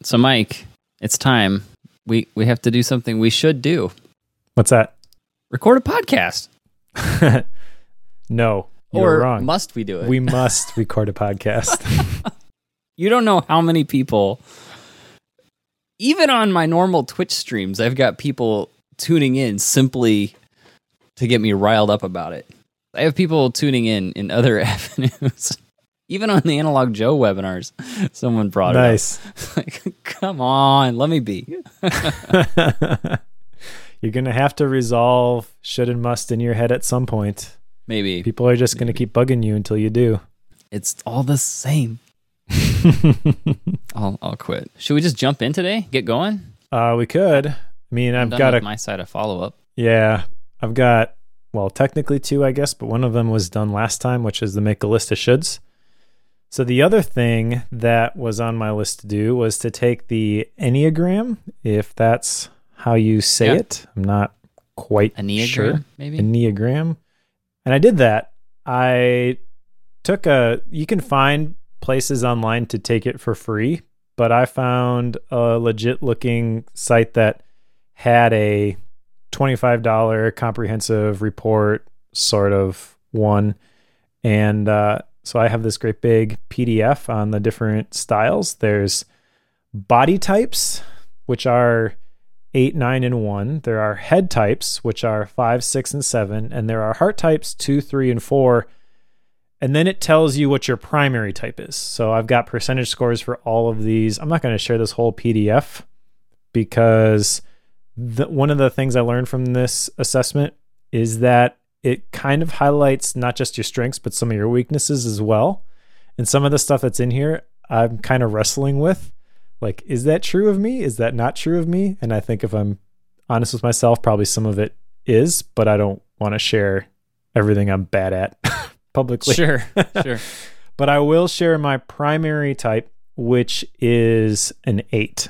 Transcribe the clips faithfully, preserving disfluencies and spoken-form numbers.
So, Mike, it's time. We we have to do something we should do. What's that? Record a podcast. No, you're or wrong. Must we do it? We must record a podcast. You don't know how many people, even on my normal Twitch streams, I've got people tuning in simply to get me riled up about it. I have people tuning in in other avenues. Even on the Analog Joe webinars, someone brought nice. it up. Like, come on, let me be. You're going to have to resolve should and must in your head at some point. Maybe. People are just going to keep bugging you until you do. It's all the same. I'll I'll quit. Should we just jump in today? Get going? Uh, we could. I mean, I'm I've done got with a my side of follow-up. Yeah, I've got, well, technically two, I guess, but one of them was done last time, which is the make a list of shoulds. So the other thing that was on my list to do was to take the Enneagram, if that's how you say Yeah. it. I'm not quite Enneagram, sure. maybe? Enneagram. And I did that. I took a, you can find places online to take it for free, but I found a legit looking site that had a twenty-five dollars comprehensive report sort of one. And uh, so I have this great big P D F on the different styles. There's body types, which are eight, nine, and one. There are head types, which are five, six, and seven. And there are heart types, two, three, and four. And then it tells you what your primary type is. So I've got percentage scores for all of these. I'm not going to share this whole P D F because the, one of the things I learned from this assessment is that it kind of highlights not just your strengths, but some of your weaknesses as well. And some of the stuff that's in here, I'm kind of wrestling with. Like, is that true of me? Is that not true of me? And I think if I'm honest with myself, probably some of it is, but I don't want to share everything I'm bad at publicly. Sure, sure. But I will share my primary type, which is an eight.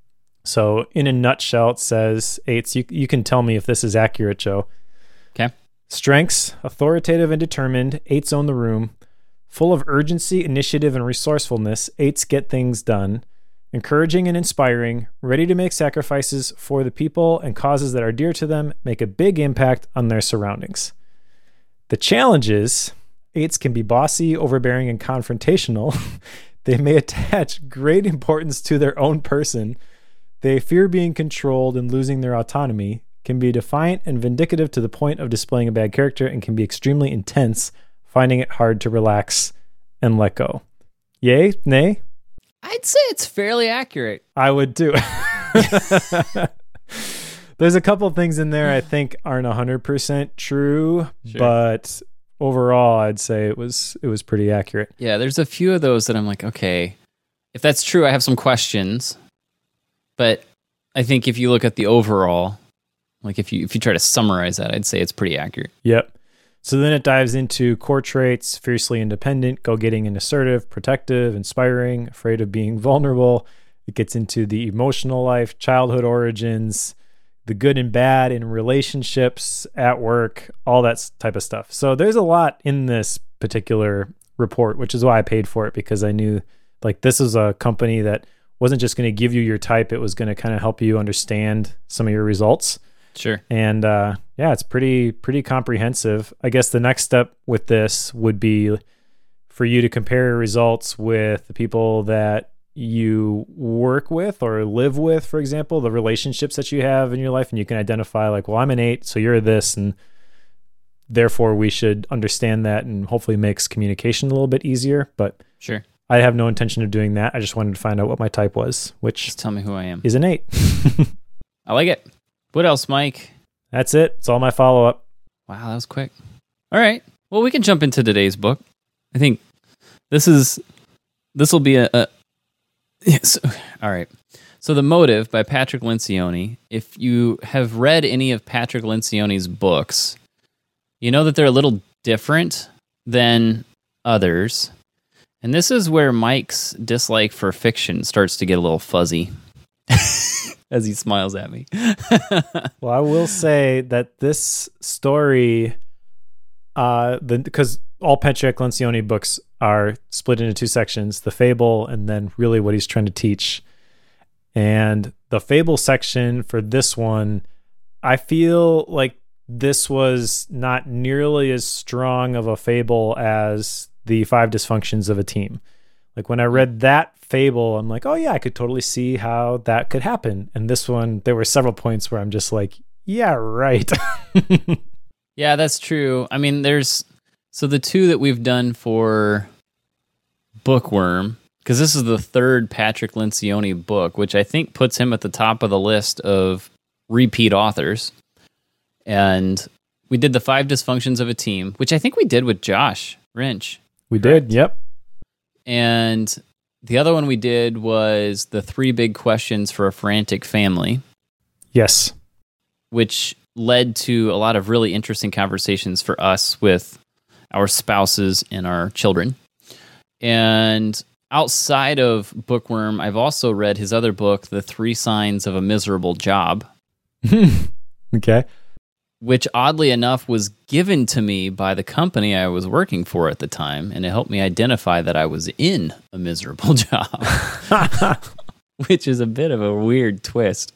So in a nutshell, it says eights. You, you can tell me if this is accurate, Joe. Okay. Strengths, authoritative and determined. Eights own the room. Full of urgency, initiative, and resourcefulness. Eights get things done. Encouraging and inspiring. Ready to make sacrifices for the people and causes that are dear to them. Make a big impact on their surroundings. The challenge is, eights can be bossy, overbearing, and confrontational. They may attach great importance to their own person. They fear being controlled and losing their autonomy, can be defiant and vindicative to the point of displaying a bad character, and can be extremely intense, finding it hard to relax and let go. Yay? Nay? I'd say it's fairly accurate. I would too. There's a couple things in there I think aren't one hundred percent true, Sure. but overall I'd say it was it was pretty accurate. Yeah, there's a few of those that I'm like, okay, if that's true, I have some questions. But I think if you look at the overall, like if you if you try to summarize that, I'd say it's pretty accurate. Yep. So then it dives into core traits: fiercely independent, go-getting and assertive, protective, inspiring, afraid of being vulnerable. It gets into the emotional life, childhood origins, the good and bad in relationships, at work, all that type of stuff. So there's a lot in this particular report, which is why I paid for it, because I knew like this is a company that wasn't just going to give you your type. It was going to kind of help you understand some of your results. Sure. And uh, yeah, it's pretty, pretty comprehensive. I guess the next step with this would be for you to compare your results with the people that you work with or live with, for example, the relationships that you have in your life. And you can identify like, well, I'm an eight, so you're this. And therefore we should understand that, and hopefully makes communication a little bit easier. But Sure. I have no intention of doing that. I just wanted to find out what my type was, which Just tell me who I am. is an eight. I like it. What else, Mike? That's it. It's all my follow-up. Wow, that was quick. All right. Well, we can jump into today's book. I think this is this will be a, a yes. All right. So The Motive by Patrick Lencioni. If you have read any of Patrick Lencioni's books, you know that they're a little different than others. And this is where Mike's dislike for fiction starts to get a little fuzzy as he smiles at me. Well, I will say that this story, uh, the because all Patrick Lencioni books are split into two sections, the fable and then really what he's trying to teach. And the fable section for this one, I feel like this was not nearly as strong of a fable as the Five Dysfunctions of a Team. Like when I read that fable, I'm like, oh yeah, I could totally see how that could happen. And this one, there were several points where I'm just like, yeah, right. Yeah, that's true. I mean, there's, so the two that we've done for Bookworm, because this is the third Patrick Lencioni book, which I think puts him at the top of the list of repeat authors. And we did the Five Dysfunctions of a Team, which I think we did with Josh Wrench. We correct? did, yep. And the other one we did was the Three Big Questions for a Frantic Family. Yes. Which led to a lot of really interesting conversations for us with our spouses and our children. And outside of Bookworm, I've also read his other book, The Three Signs of a Miserable Job. Okay. Which oddly enough was given to me by the company I was working for at the time, and it helped me identify that I was in a miserable job, which is a bit of a weird twist.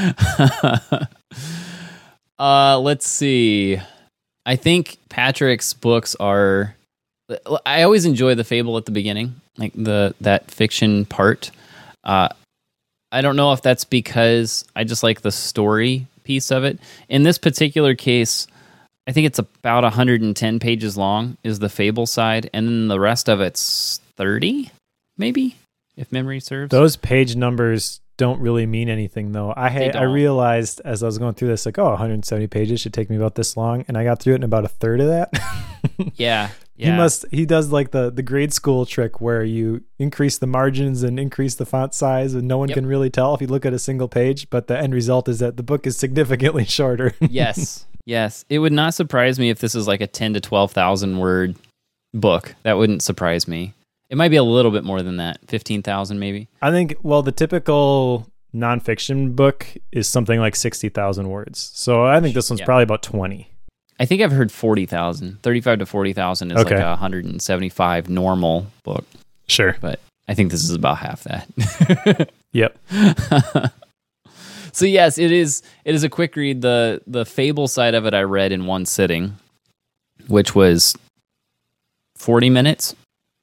uh, let's see. I think Patrick's books are... I always enjoy the fable at the beginning, like the that fiction part. Uh, I don't know if that's because I just like the story piece of it. In this particular case, I think it's about one hundred ten pages long is the fable side, and then the rest of it's thirty, maybe, if memory serves. Those page numbers don't really mean anything, though. I ha- I realized as I was going through this, like, oh, one hundred seventy pages should take me about this long, and I got through it in about a third of that. yeah. Yeah. He must. He does like the, the grade school trick where you increase the margins and increase the font size, and no one yep. can really tell if you look at a single page. But the end result is that the book is significantly shorter. Yes, yes. It would not surprise me if this is like a ten to twelve thousand word book. That wouldn't surprise me. It might be a little bit more than that, fifteen thousand maybe. I think. Well, the typical nonfiction book is something like sixty thousand words. So I think this one's yeah. probably about twenty. I think I've heard forty thousand. thirty-five to forty thousand is okay. Like a one hundred seventy-five normal book. Sure. But I think this is about half that. Yep. So yes, it is it is a quick read. The the fable side of it I read in one sitting, which was forty minutes.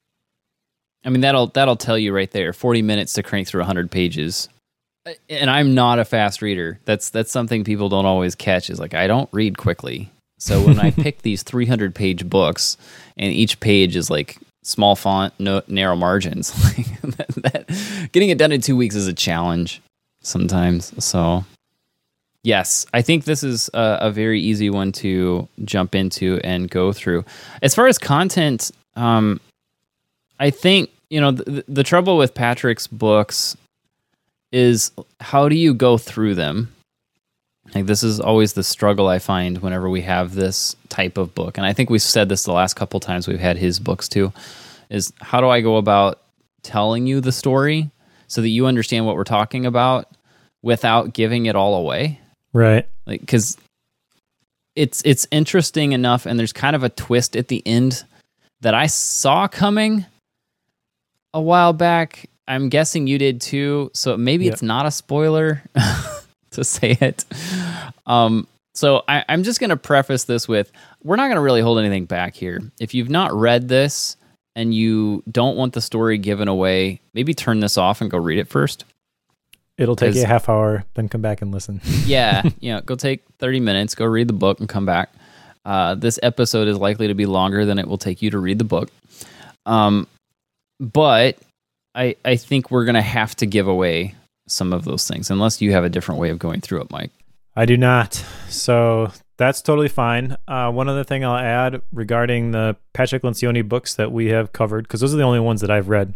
I mean, that'll that'll tell you right there. forty minutes to crank through one hundred pages. And I'm not a fast reader. That's that's something people don't always catch, is like, I don't read quickly. So when I pick these three hundred page books, and each page is like small font, no, narrow margins, that, that, getting it done in two weeks is a challenge sometimes. So yes, I think this is a, a very easy one to jump into and go through. As far as content, um, I think, you know, the, the trouble with Patrick's books is how do you go through them? Like, this is always the struggle I find whenever we have this type of book. And I think we've said this the last couple times we've had his books too, is how do I go about telling you the story so that you understand what we're talking about without giving it all away? Right. Like, because it's, it's interesting enough, and there's kind of a twist at the end that I saw coming a while back. I'm guessing you did too, so maybe yep. it's not a spoiler to say it. Um, so I, I'm just going to preface this with, we're not going to really hold anything back here. If you've not read this and you don't want the story given away, maybe turn this off and go read it first. It'll take you a half hour, then come back and listen. Yeah, you know, go take thirty minutes, go read the book and come back. Uh, this episode is likely to be longer than it will take you to read the book. Um, but I, I think we're going to have to give away some of those things, unless you have a different way of going through it, Mike. I do not. So that's totally fine. Uh, one other thing I'll add regarding the Patrick Lencioni books that we have covered, because those are the only ones that I've read.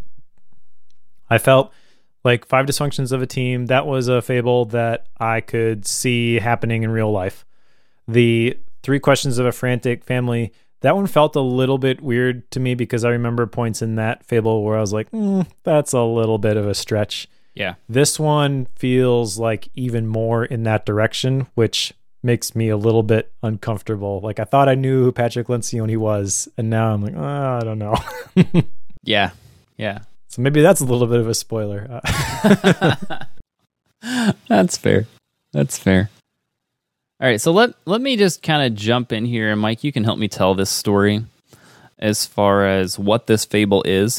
I felt like Five Dysfunctions of a Team, that was a fable that I could see happening in real life. The Three Questions of a Frantic Family, that one felt a little bit weird to me, because I remember points in that fable where I was like, mm, that's a little bit of a stretch. Yeah. This one feels like even more in that direction, which makes me a little bit uncomfortable. Like, I thought I knew who Patrick Lencioni was, and now I'm like, oh, I don't know. Yeah. Yeah. So maybe that's a little bit of a spoiler. That's fair. That's fair. All right, so let let me just kind of jump in here, and Mike, you can help me tell this story as far as what this fable is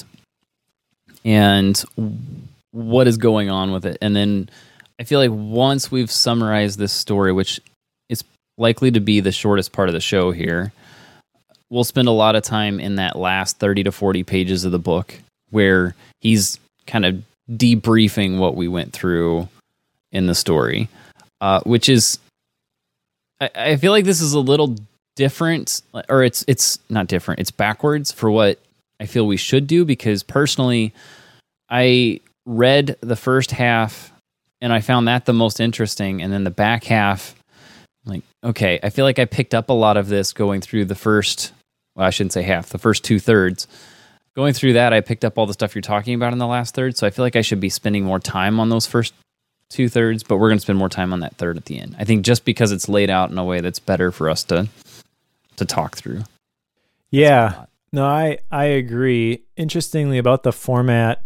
and what is going on with it. And then I feel like once we've summarized this story, which is likely to be the shortest part of the show here, we'll spend a lot of time in that last thirty to forty pages of the book where he's kind of debriefing what we went through in the story, uh, which is, I, I feel like this is a little different, or it's it's not different, it's backwards for what I feel we should do, because personally, I read the first half and I found that the most interesting, and then the back half, like, okay, I feel like I picked up a lot of this going through the first, well, I shouldn't say half, the first two thirds. Going through that, I picked up all the stuff you're talking about in the last third, so I feel like I should be spending more time on those first two thirds, but we're going to spend more time on that third at the end. I think just because it's laid out in a way that's better for us to to talk through. Yeah, no, I, I agree. Interestingly, about the format,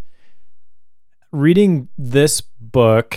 reading this book,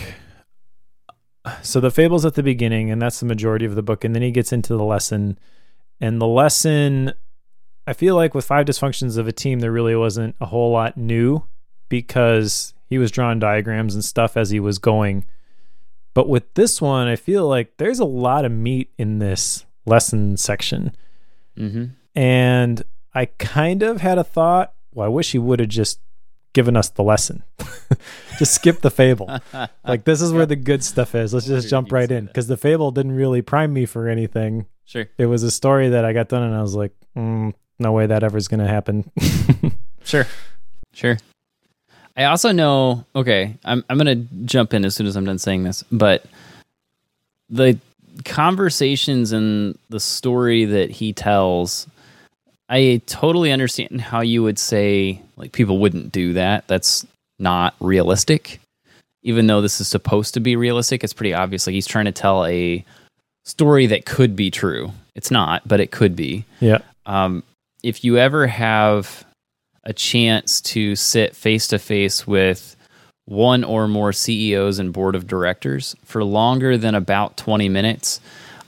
so the fable's at the beginning, and that's the majority of the book, and then he gets into the lesson, and the lesson, I feel like with Five Dysfunctions of a Team, there really wasn't a whole lot new because he was drawing diagrams and stuff as he was going. But with this one, I feel like there's a lot of meat in this lesson section. Mm-hmm. And I kind of had a thought, well, I wish he would have just given us the lesson. Just skip the fable. Like, this is where the good stuff is. Let's just jump right in. Because the fable didn't really prime me for anything. Sure. It was a story that I got done and I was like, mm, no way that ever is going to happen. Sure. Sure. I also know, okay, I'm I'm going to jump in as soon as I'm done saying this, but the conversations and the story that he tells, I totally understand how you would say, like, people wouldn't do that. That's not realistic. Even though this is supposed to be realistic, it's pretty obvious. Like, he's trying to tell a story that could be true. It's not, but it could be. Yeah. Um, if you ever have a chance to sit face to face with one or more C E Os and board of directors for longer than about twenty minutes,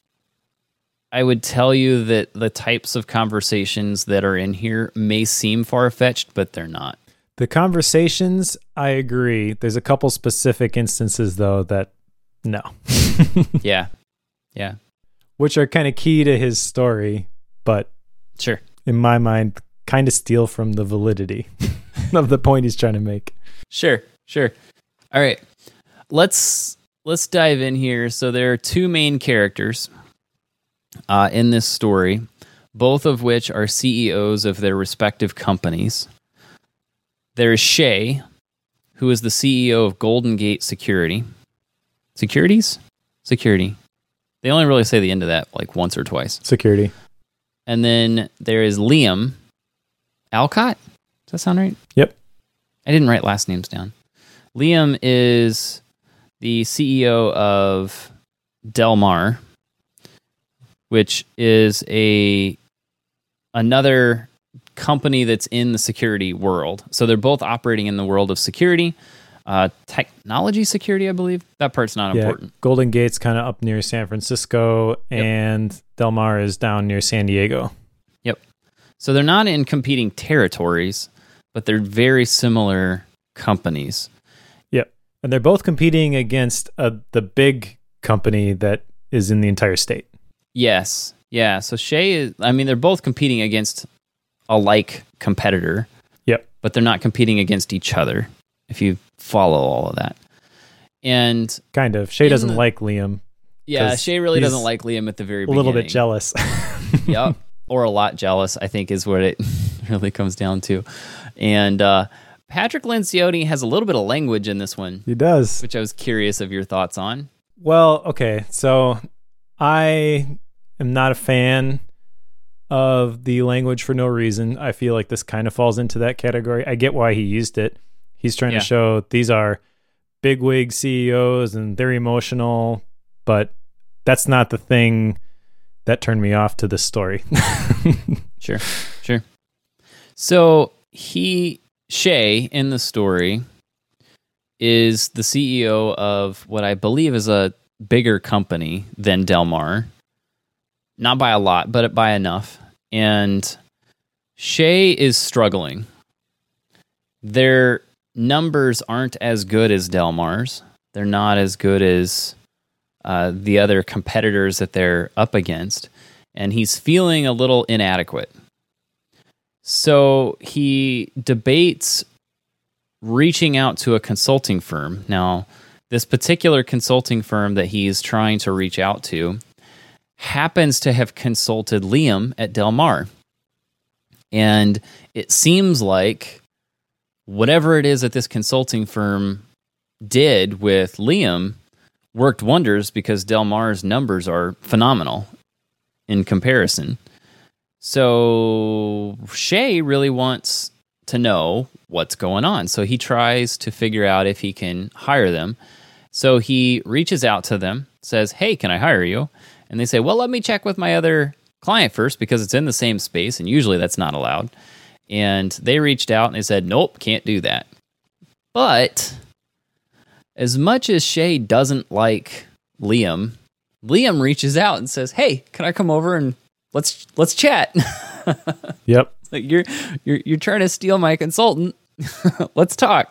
I would tell you that the types of conversations that are in here may seem far-fetched, but they're not. The conversations, I agree. There's a couple specific instances, though, that no. Yeah. Yeah. Which are kind of key to his story, but sure, in my mind, kind of steal from the validity of the point he's trying to make. Sure, sure. All right. Let's let's dive in here. So there are two main characters uh, in this story, both of which are C E Os of their respective companies. There is Shay, who is the C E O of Golden Gate Security. Securities? Security. They only really say the end of that like once or twice. Security. And then there is Liam Alcott. Does that sound right? Yep. I didn't write last names down. Liam is the C E O of Del Mar, which is a another company that's in the security world. So they're both operating in the world of security, uh, technology security, I believe. That part's not yeah, important. Golden Gate's kind of up near San Francisco, yep. And Del Mar is down near San Diego. Yep. So they're not in competing territories, but they're very similar companies. Yep. And they're both competing against uh, the big company that is in the entire state. Yes. Yeah. So Shay is, I mean, they're both competing against a like competitor. Yep. But they're not competing against each other, if you follow all of that. And kind of. Shay doesn't the, like Liam. Yeah, Shay really doesn't like Liam at the very beginning. A little bit jealous. Yep. Or a lot jealous, I think, is what it really comes down to. And uh, Patrick Lencioni has a little bit of language in this one. He does. Which I was curious of your thoughts on. Well, okay. So I am not a fan of the language for no reason. I feel like this kind of falls into that category. I get why he used it. He's trying yeah. to show these are bigwig C E Os and they're emotional, but that's not the thing that turned me off to this story. Sure, sure. So he, Shay, in the story, is the C E O of what I believe is a bigger company than Del Mar. Not by a lot, but by enough. And Shay is struggling. Their numbers aren't as good as Del Mar's. They're not as good as uh, the other competitors that they're up against. And he's feeling a little inadequate. So he debates reaching out to a consulting firm. Now, this particular consulting firm that he's trying to reach out to happens to have consulted Liam at Del Mar. And it seems like whatever it is that this consulting firm did with Liam worked wonders because Del Mar's numbers are phenomenal in comparison. So Shay really wants to know what's going on. So he tries to figure out if he can hire them. So he reaches out to them, says, hey, can I hire you? And they say, well, let me check with my other client first because it's in the same space, and usually that's not allowed. And they reached out and they said, nope, can't do that. But as much as Shay doesn't like Liam, Liam reaches out and says, hey, can I come over and let's let's chat? Yep. Like you're you're you're trying to steal my consultant. Let's talk.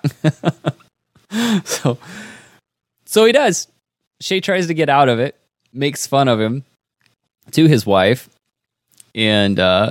so so he does. Shay tries to get out of it, makes fun of him to his wife, and uh,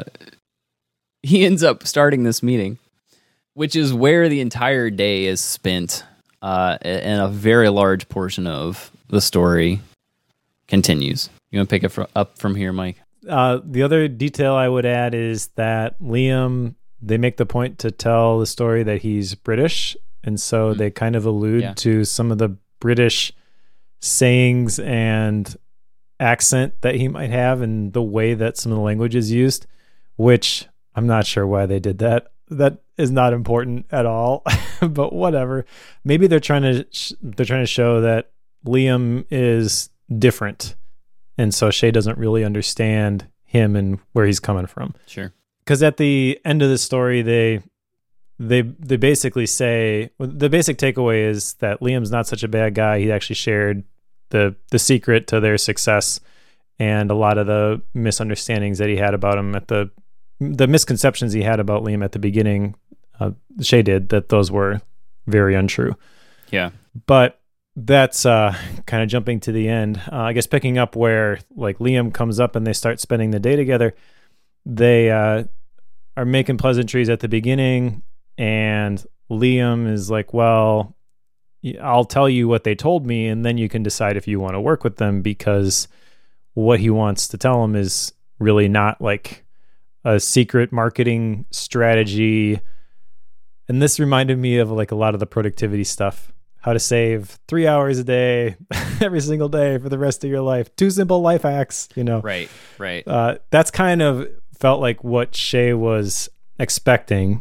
he ends up starting this meeting, which is where the entire day is spent, uh, and a very large portion of the story continues. You want to pick it fr- up from here, Mike? Uh, the other detail I would add is that Liam, they make the point to tell the story that he's British, and so mm-hmm. they kind of allude yeah. to some of the British sayings and accent that he might have and the way that some of the language is used, which I'm not sure why they did that. That is not important at all, but whatever. Maybe they're trying to sh- they're trying to show that Liam is different. And so Shay doesn't really understand him and where he's coming from. Sure. Because at the end of the story, they they they basically say, the basic takeaway is that Liam's not such a bad guy. He actually shared the the secret to their success and a lot of the misunderstandings that he had about him at the the misconceptions he had about Liam at the beginning. Uh, Shay did that; those were very untrue. Yeah. But that's uh, kind of jumping to the end. Uh, I guess picking up where like Liam comes up and they start spending the day together. They uh, are making pleasantries at the beginning, and Liam is like, well, I'll tell you what they told me, and then you can decide if you want to work with them, because what he wants to tell him is really not like a secret marketing strategy. And this reminded me of like a lot of the productivity stuff. How to save three hours a day, every single day for the rest of your life. Two simple life hacks, you know. Right, right. Uh, that's kind of felt like what Shay was expecting.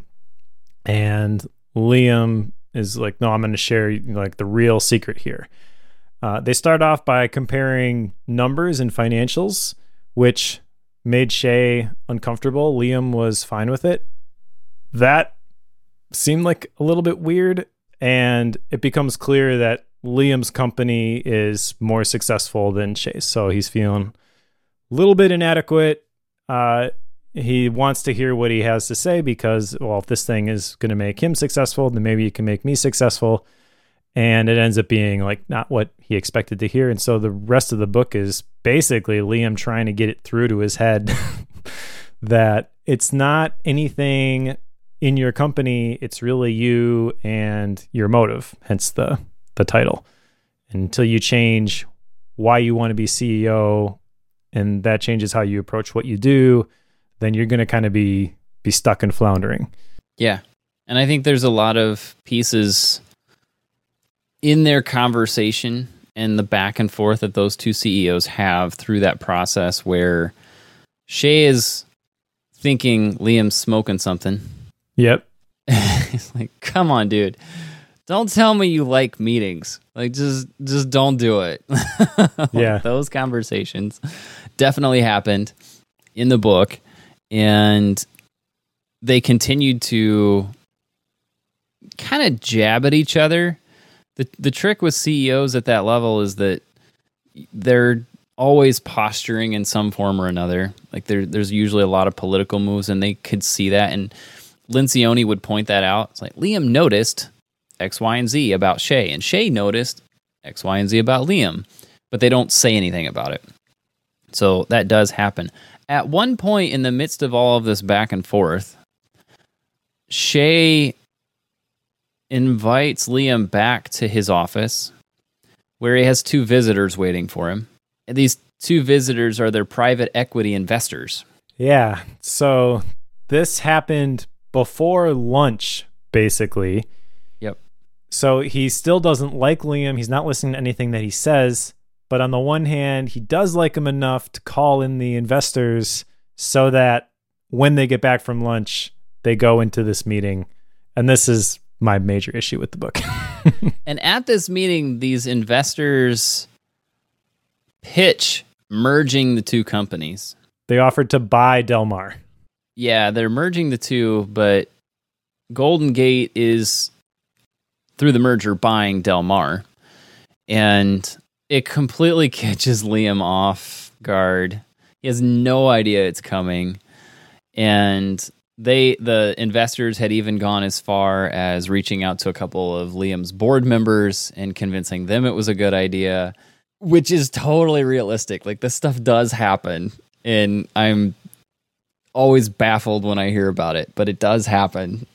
And Liam is like, no, I'm going to share you know, like the real secret here. Uh, they start off by comparing numbers and financials, which made Shay uncomfortable. Liam was fine with it. That seemed like a little bit weird. And it becomes clear that Liam's company is more successful than Shay's. So he's feeling a little bit inadequate. Uh, he wants to hear what he has to say because, well, if this thing is going to make him successful, then maybe it can make me successful. And it ends up being like not what he expected to hear. And so the rest of the book is basically Liam trying to get it through to his head that it's not anything in your company, it's really you and your motive, hence the the title. Until you change why you want to be C E O, and that changes how you approach what you do, then you're going to kind of be be stuck and floundering. Yeah. And I think there's a lot of pieces in their conversation and the back and forth that those two C E Os have through that process where Shay is thinking Liam's smoking something. Yep. He's like, come on, dude. Don't tell me you like meetings. Like, just just don't do it. Like, yeah. Those conversations definitely happened in the book. And they continued to kind of jab at each other The the trick with C E Os at that level is that they're always posturing in some form or another. Like there, there's usually a lot of political moves, and they could see that. And Lencioni would point that out. It's like, Liam noticed X, Y, and Z about Shay, and Shay noticed X, Y, and Z about Liam, but they don't say anything about it. So that does happen. At one point in the midst of all of this back and forth, Shay invites Liam back to his office, where he has two visitors waiting for him. And these two visitors are their private equity investors. Yeah. So this happened before lunch, basically. Yep. So he still doesn't like Liam. He's not listening to anything that he says. But on the one hand, he does like him enough to call in the investors so that when they get back from lunch, they go into this meeting. And this is my major issue with the book. And at this meeting, these investors pitch merging the two companies. They offered to buy Del Mar. Yeah, they're merging the two, but Golden Gate is, through the merger, buying Del Mar. And it completely catches Liam off guard. He has no idea it's coming. And they, the investors had even gone as far as reaching out to a couple of Liam's board members and convincing them it was a good idea, which is totally realistic. Like, this stuff does happen, and I'm always baffled when I hear about it, but it does happen.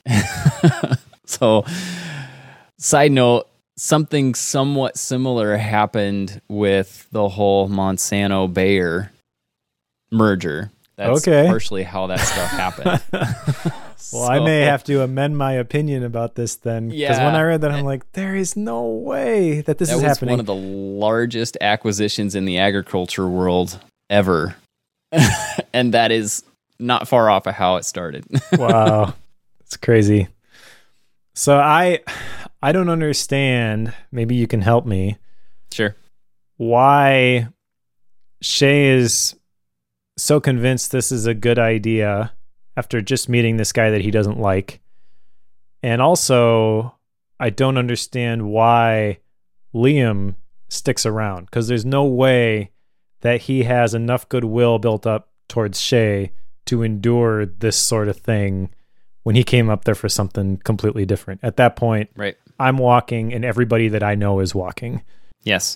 So, side note, something somewhat similar happened with the whole Monsanto-Bayer merger. That's okay. partially how that stuff happened. Well, So, I may have to amend my opinion about this then. Because Yeah. when I read that, I'm like, there is no way that this that is was happening. one of the largest acquisitions in the agriculture world ever. And that is not far off of how it started. Wow. It's crazy. So I I don't understand, maybe you can help me, Sure. why Shay is so convinced this is a good idea after just meeting this guy that he doesn't like. And also, I don't understand why Liam sticks around, because there's no way that he has enough goodwill built up towards Shay to endure this sort of thing when he came up there for something completely different. At that point, Right. I'm walking and everybody that I know is walking. Yes.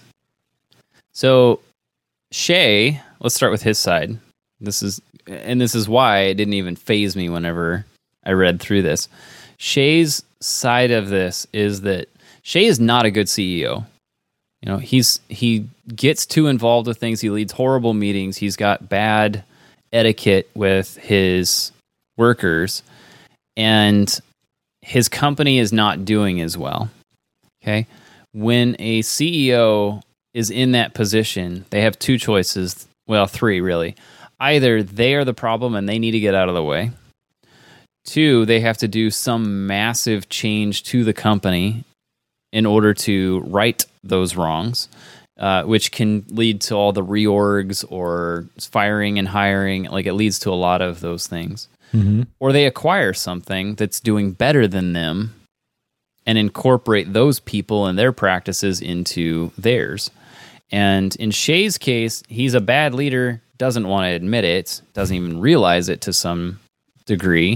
So Shay, let's start with his side. This is, and this is why it didn't even faze me whenever I read through this. Shay's side of this is that Shay is not a good C E O. You know, he's he gets too involved with things. He leads horrible meetings. He's got bad etiquette with his workers, and his company is not doing as well. Okay? When a C E O is in that position, they have two choices. Well, three, really. Either they are the problem and they need to get out of the way. Two, they have to do some massive change to the company in order to right those wrongs, uh, which can lead to all the reorgs or firing and hiring. Like, it leads to a lot of those things. Mm-hmm. Or they acquire something that's doing better than them and incorporate those people and their practices into theirs. And in Shay's case, he's a bad leader, doesn't want to admit it, doesn't even realize it to some degree.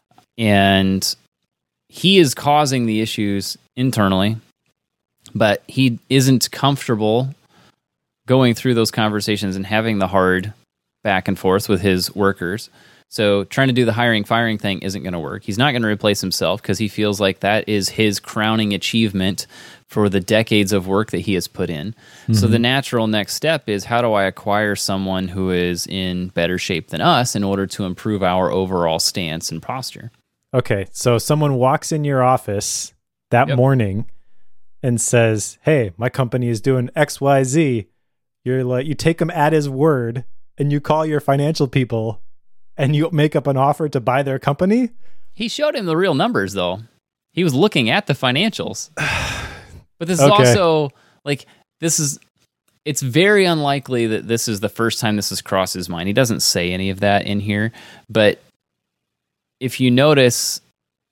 And he is causing the issues internally, but he isn't comfortable going through those conversations and having the hard back and forth with his workers. So trying to do the hiring, firing thing isn't going to work. He's not going to replace himself because he feels like that is his crowning achievement for the decades of work that he has put in. Mm-hmm. So the natural next step is, how do I acquire someone who is in better shape than us in order to improve our overall stance and posture? Okay, so someone walks in your office that Yep. morning and says, hey, my company is doing X Y Z. You're like, you take him at his word and you call your financial people and you make up an offer to buy their company? He showed him the real numbers, though. He was looking at the financials. But this is Okay. also, like, this is, it's very unlikely that this is the first time this has crossed his mind. He doesn't say any of that in here. But if you notice,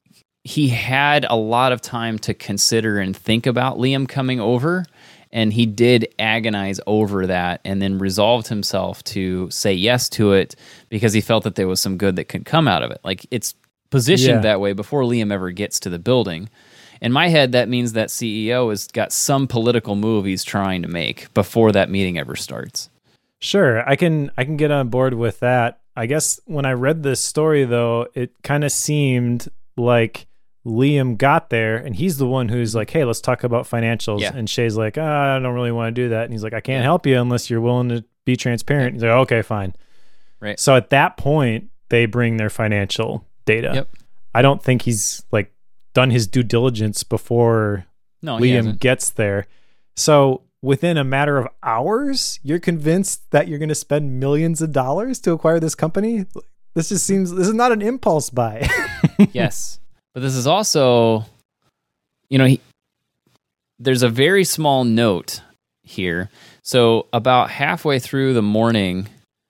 he had a lot of time to consider and think about Liam coming over, and he did agonize over that and then resolved himself to say yes to it because he felt that there was some good that could come out of it. Like, it's positioned Yeah. that way before Liam ever gets to the building. In my head, that means that C E O has got some political move he's trying to make before that meeting ever starts. Sure, I can I can get on board with that. I guess when I read this story, though, it kind of seemed like Liam got there, and he's the one who's like, hey, let's talk about financials. Yeah. And Shay's like, oh, I don't really want to do that. And he's like, I can't help you unless you're willing to be transparent. He's like, okay, fine. Right. So at that point, they bring their financial data. Yep. I don't think he's like done his due diligence before No, he Liam hasn't. gets there. So within a matter of hours, you're convinced that you're going to spend millions of dollars to acquire this company? This just seems, this is not an impulse buy. Yes. But this is also, you know, he, there's a very small note here. So about halfway through the morning,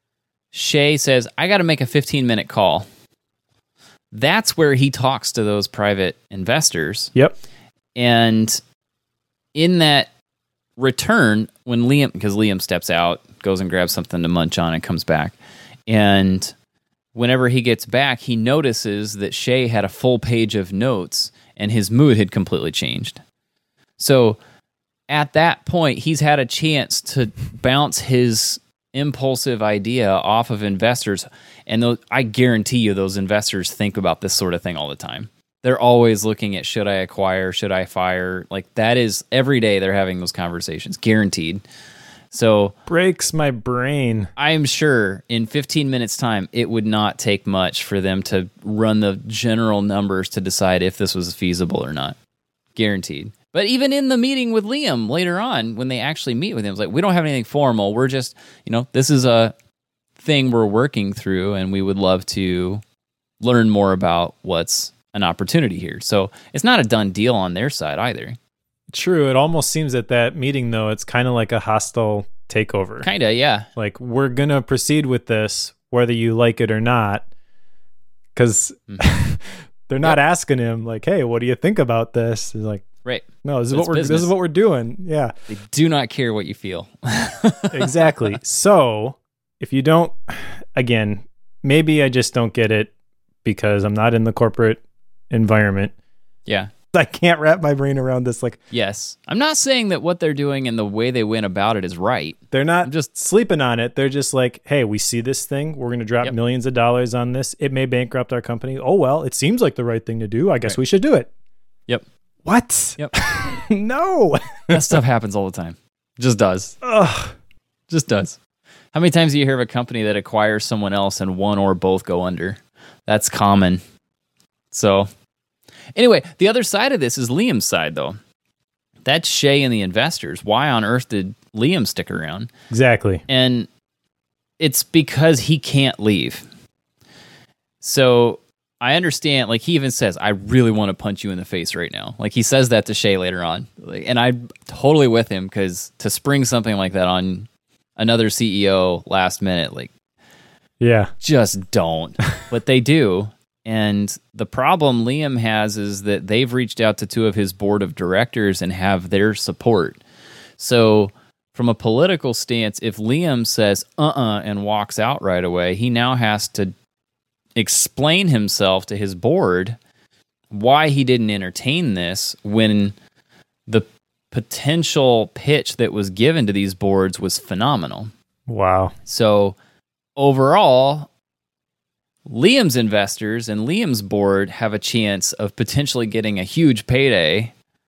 Shay says, I got to make a fifteen minute call. That's where he talks to those private investors. Yep. And in that return, when Liam, because Liam steps out, goes and grabs something to munch on and comes back. And whenever he gets back, he notices that Shay had a full page of notes and his mood had completely changed. So at that point, he's had a chance to bounce his impulsive idea off of investors. And those, I guarantee you those investors think about this sort of thing all the time. They're always looking at, should I acquire, should I fire? Like, that is, every day they're having those conversations, guaranteed. So Breaks my brain. I'm sure in fifteen minutes time, it would not take much for them to run the general numbers to decide if this was feasible or not. Guaranteed. But even in the meeting with Liam later on, when they actually meet with him, it's like, we don't have anything formal. We're just, you know, this is a thing we're working through, and we would love to learn more about what's an opportunity here. So it's not a done deal on their side either. True. It almost seems at that meeting, though, it's kind of like a hostile takeover. Kind of, yeah. Like, we're going to proceed with this, whether you like it or not. Because Mm. they're not Yep. asking him, like, hey, what do you think about this? He's like, Right. no, this is It's what we're this business. is what we're doing. Yeah. They do not care what you feel. Exactly. So if you don't, again, maybe I just don't get it because I'm not in the corporate environment. Yeah. I can't wrap my brain around this. Like, Yes. I'm not saying that what they're doing and the way they went about it is right. they're not I'm just- just sleeping on it. They're just like, hey, we see this thing. We're going to drop Yep. millions of dollars on this. It may bankrupt our company. Oh, well, it seems like the right thing to do. I guess Right. we should do it. Yep. What? Yep. No. That stuff happens all the time. Just does. Ugh. Just does. How many times do you hear of a company that acquires someone else and one or both go under? That's common. So, anyway, the other side of this is Liam's side, though. That's Shay and the investors. Why on earth did Liam stick around? Exactly. And it's because he can't leave. So I understand, like, he even says, I really want to punch you in the face right now. Like, he says that to Shay later on. Like, and I'm totally with him, because to spring something like that on another C E O last minute, like, Yeah. just don't. But they do. And the problem Liam has is that they've reached out to two of his board of directors and have their support. So from a political stance, if Liam says uh-uh and walks out right away, he now has to explain himself to his board why he didn't entertain this when the potential pitch that was given to these boards was phenomenal. Wow. So overall, Liam's investors and Liam's board have a chance of potentially getting a huge payday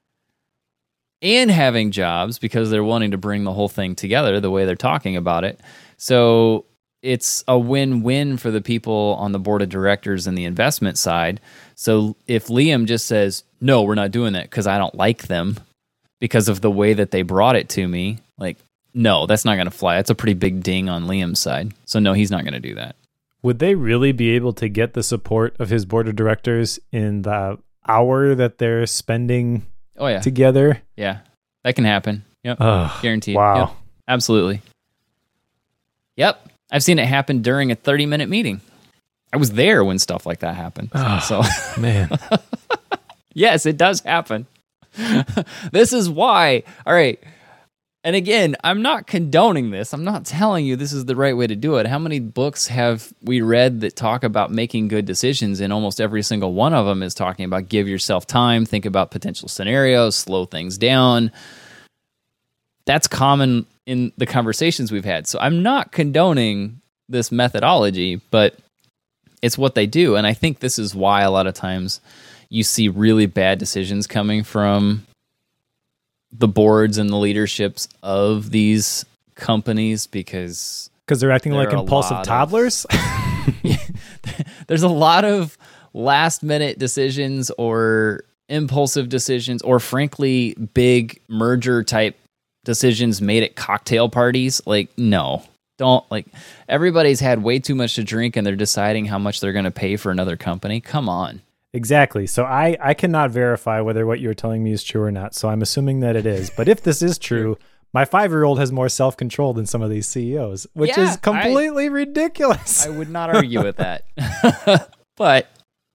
and having jobs because they're wanting to bring the whole thing together the way they're talking about it. So it's a win-win for the people on the board of directors and the investment side. So if Liam just says, no, we're not doing that because I don't like them because of the way that they brought it to me, like, no, that's not going to fly. That's a pretty big ding on Liam's side. So no, he's not going to do that. Would they really be able to get the support of his board of directors in the hour that they're spending Oh, yeah. together? Yeah, that can happen. Yep. Ugh, Guaranteed. wow. Yep. Absolutely. Yep. I've seen it happen during a thirty minute meeting. I was there when stuff like that happened. Ugh. So, Man. Yes, it does happen. This is why. All right. And again, I'm not condoning this. I'm not telling you this is the right way to do it. How many books have we read that talk about making good decisions? And almost every single one of them is talking about give yourself time, think about potential scenarios, slow things down. That's common in the conversations we've had. So I'm not condoning this methodology, but it's what they do. And I think this is why a lot of times you see really bad decisions coming from the boards and the leaderships of these companies because because they're acting like impulsive toddlers. Of, there's a lot of last minute decisions or impulsive decisions or frankly big merger type decisions made at cocktail parties. Like, no, don't like everybody's had way too much to drink and they're deciding how much they're going to pay for another company. Come on. Exactly. So I, I cannot verify whether what you're telling me is true or not. So I'm assuming that it is. But if this is true, my five-year-old has more self-control than some of these C E Os, which yeah, is completely I, ridiculous. I would not argue with that. But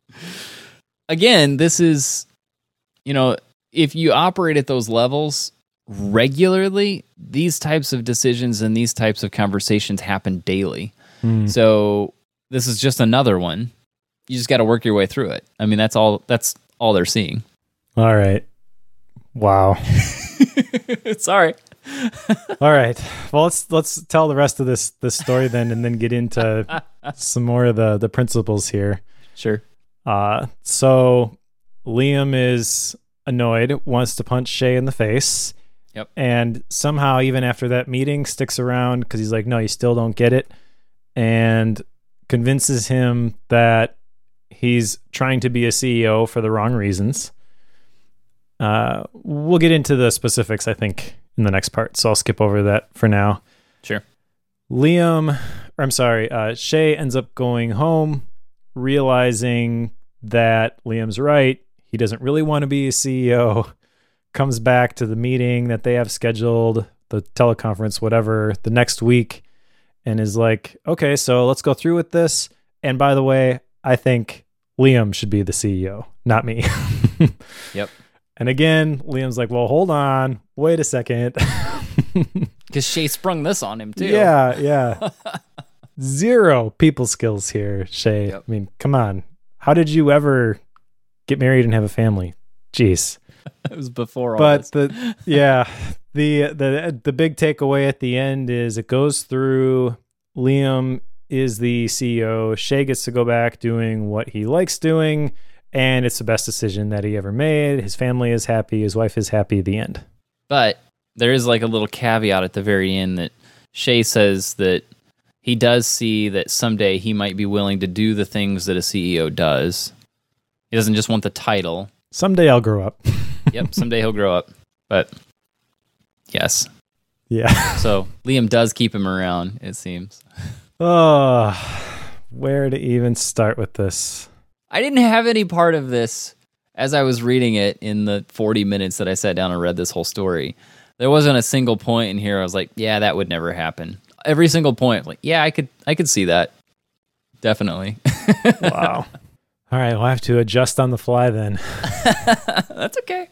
again, this is, you know, if you operate at those levels regularly, these types of decisions and these types of conversations happen daily. Hmm. So this is just another one. You just got to work your way through it. I mean, that's all. That's all they're seeing. All right. Wow. Sorry. All right. Well, let's let's tell the rest of this this story then, and then get into some more of the the principles here. Sure. Uh, so Liam is annoyed, wants to punch Shay in the face. Yep. And somehow, even after that meeting, sticks around because he's like, "No, you still don't get it," and convinces him that he's trying to be a C E O for the wrong reasons. Uh, we'll get into the specifics, I think, in the next part. So I'll skip over that for now. Sure. Liam, or I'm sorry, uh, Shay ends up going home, realizing that Liam's right. He doesn't really want to be a C E O. Comes back to the meeting that they have scheduled, the teleconference, whatever, the next week, and is like, okay, so let's go through with this. And by the way, I think Liam should be the C E O, not me. Yep. And again, Liam's like, well, hold on. Wait a second. Because Shay sprung this on him, too. Yeah, yeah. Zero people skills here, Shay. Yep. I mean, come on. How did you ever get married and have a family? Jeez. It was before all but this. the yeah, the the the big takeaway at the end is it goes through. Liam is the C E O. Shay gets to go back doing what he likes doing, and it's the best decision that he ever made. His family is happy. His wife is happy at the end. But there is like a little caveat at the very end that Shay says that he does see that someday he might be willing to do the things that a C E O does. He doesn't just want the title. Someday I'll grow up. Yep, someday he'll grow up. But yes. Yeah. So Liam does keep him around, it seems. Oh, where to even start with this? I didn't have any part of this as I was reading it in the forty minutes that I sat down and read this whole story. There wasn't a single point in here I was like, yeah, that would never happen. Every single point, like, yeah, I could I could see that. Definitely. Wow. All right, we'll have to adjust on the fly then. That's okay.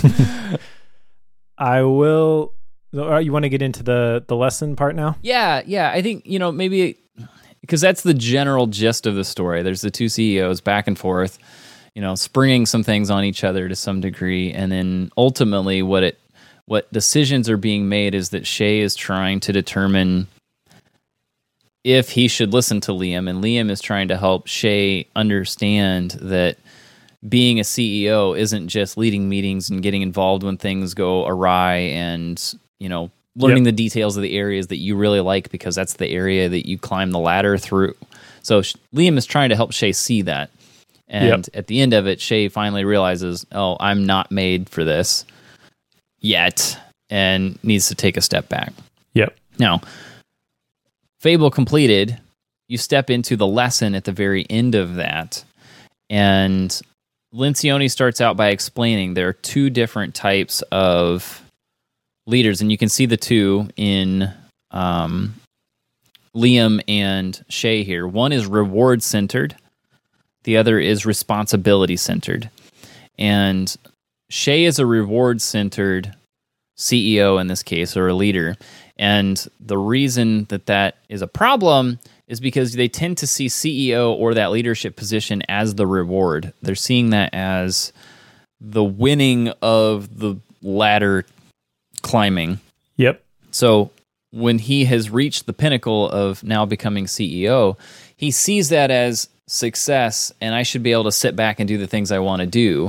I will. You want to get into the, the lesson part now? Yeah, yeah. I think, you know, maybe because that's the general gist of the story. There's the two C E Os back and forth, you know, springing some things on each other to some degree. And then ultimately what it what decisions are being made is that Shay is trying to determine if he should listen to Liam, and Liam is trying to help Shay understand that being a C E O isn't just leading meetings and getting involved when things go awry and, you know, learning yep. the details of the areas that you really like because that's the area that you climb the ladder through. So Liam is trying to help Shay see that. And yep. at the end of it, Shay finally realizes, oh, I'm not made for this yet, and needs to take a step back. Yep. Now, Fable completed, you step into the lesson at the very end of that, and Lencioni starts out by explaining there are two different types of leaders, and you can see the two in um, Liam and Shay here. One is reward-centered, the other is responsibility-centered. And Shay is a reward-centered C E O in this case, or a leader. And the reason that that is a problem is because they tend to see C E O or that leadership position as the reward. They're seeing that as the winning of the ladder climbing. Yep. So when he has reached the pinnacle of now becoming C E O, he sees that as success, and I should be able to sit back and do the things I want to do,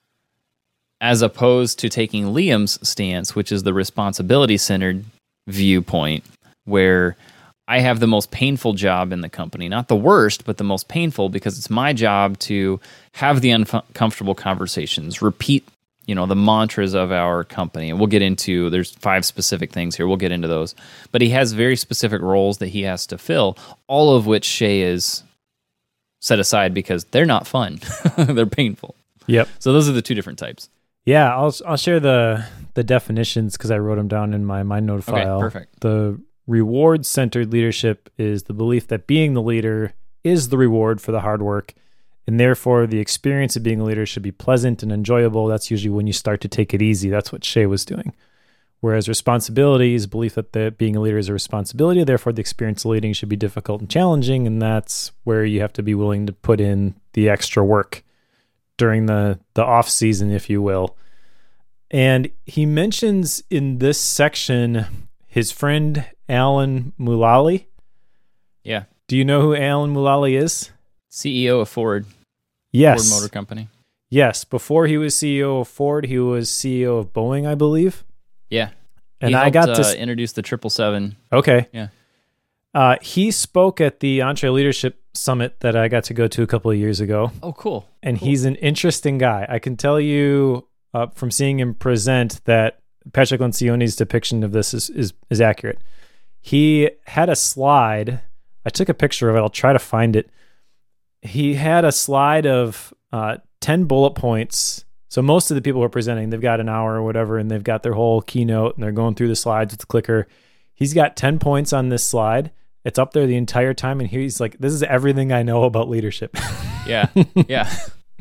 as opposed to taking Liam's stance, which is the responsibility-centered viewpoint, where I have the most painful job in the company. Not the worst, but the most painful, because it's my job to have the uncomfortable conversations, repeat, you know, the mantras of our company. And we'll get into, there's five specific things here. We'll get into those. But he has very specific roles that he has to fill, all of which Shay is set aside because they're not fun. They're painful. Yep. So those are the two different types. Yeah, I'll I'll share the the definitions because I wrote them down in my MindNode file. Okay, perfect. The reward-centered leadership is the belief that being the leader is the reward for the hard work, and therefore the experience of being a leader should be pleasant and enjoyable. That's usually when you start to take it easy. That's what Shay was doing. Whereas responsibility is belief that the, being a leader is a responsibility, therefore the experience of leading should be difficult and challenging, and that's where you have to be willing to put in the extra work during the, the off season, if you will. And he mentions in this section his friend Alan Mulally. Yeah. Do you know who Alan Mulally is? C E O of Ford. Yes. Ford Motor Company. Yes. Before he was C E O of Ford, he was C E O of Boeing, I believe. Yeah. And he I helped, got uh, to introduce the triple seven. Okay. Yeah. Uh, he spoke at the Entre Leadership Summit that I got to go to a couple of years ago. Oh, cool. And cool. he's an interesting guy. I can tell you uh, from seeing him present that Patrick Lencioni's depiction of this is, is is accurate. He had a slide. I took a picture of it. I'll try to find it. He had a slide of uh, ten bullet points. So most of the people who are presenting, they've got an hour or whatever, and they've got their whole keynote, and they're going through the slides with the clicker. He's got ten points on this slide. It's up there the entire time, and he's like, this is everything I know about leadership. Yeah, yeah.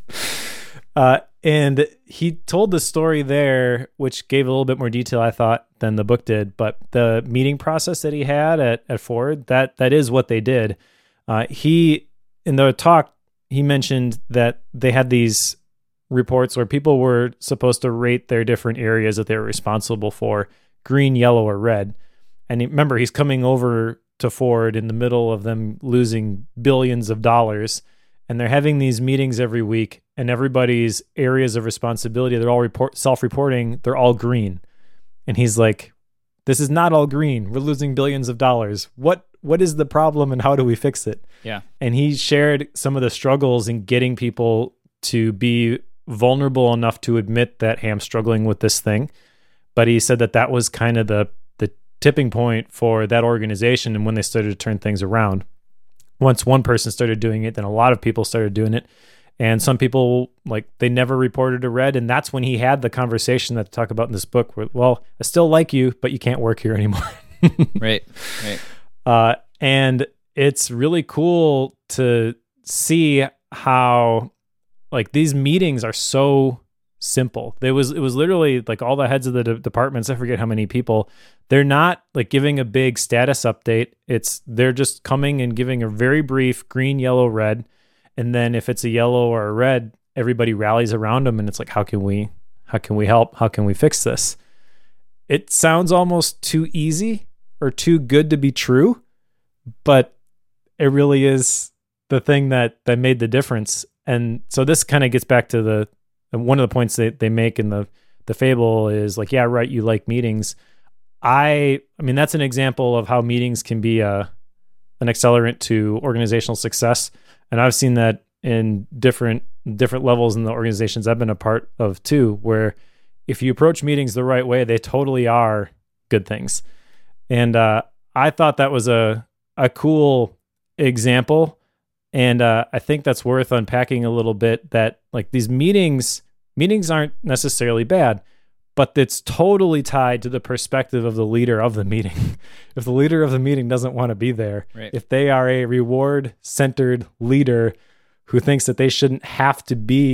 uh, and he told the story there, which gave a little bit more detail, I thought, than the book did. But the meeting process that he had at, at Ford, that that is what they did. Uh, he, in the talk, he mentioned that they had these reports where people were supposed to rate their different areas that they were responsible for, green, yellow, or red. And he, remember, he's coming over to Ford in the middle of them losing billions of dollars, and they're having these meetings every week, and everybody's areas of responsibility, they're all report self-reporting, they're all green. And he's like, this is not all green. We're losing billions of dollars. What what is the problem, and how do we fix it? Yeah. And he shared some of the struggles in getting people to be vulnerable enough to admit that, hey, I'm struggling with this thing. But he said that that was kind of the tipping point for that organization, and when they started to turn things around. Once one person started doing it, then a lot of people started doing it, and some people, like, they never reported a red, and that's when he had the conversation that I talk about in this book where, well, I still like you, but you can't work here anymore. Right, right. Uh, and it's really cool to see how, like, these meetings are so simple. There was it was literally like all the heads of the de- departments, I forget how many people, they're not like giving a big status update. It's they're just coming and giving a very brief green, yellow, red, and then if it's a yellow or a red, everybody rallies around them, and it's like, how can we how can we help? How can we fix this? It sounds almost too easy or too good to be true, but it really is the thing that that made the difference. And so this kind of gets back to the And one of the points that they make in the, the fable is like, yeah, right, you like meetings. I I mean, that's an example of how meetings can be a, an accelerant to organizational success. And I've seen that in different different levels in the organizations I've been a part of too, where if you approach meetings the right way, they totally are good things. And uh, I thought that was a, a cool example. And uh, I think that's worth unpacking a little bit, that like these meetings, meetings aren't necessarily bad, but it's totally tied to the perspective of the leader of the meeting. If the leader of the meeting doesn't want to be there, right. If they are a reward-centered leader who thinks that they shouldn't have to be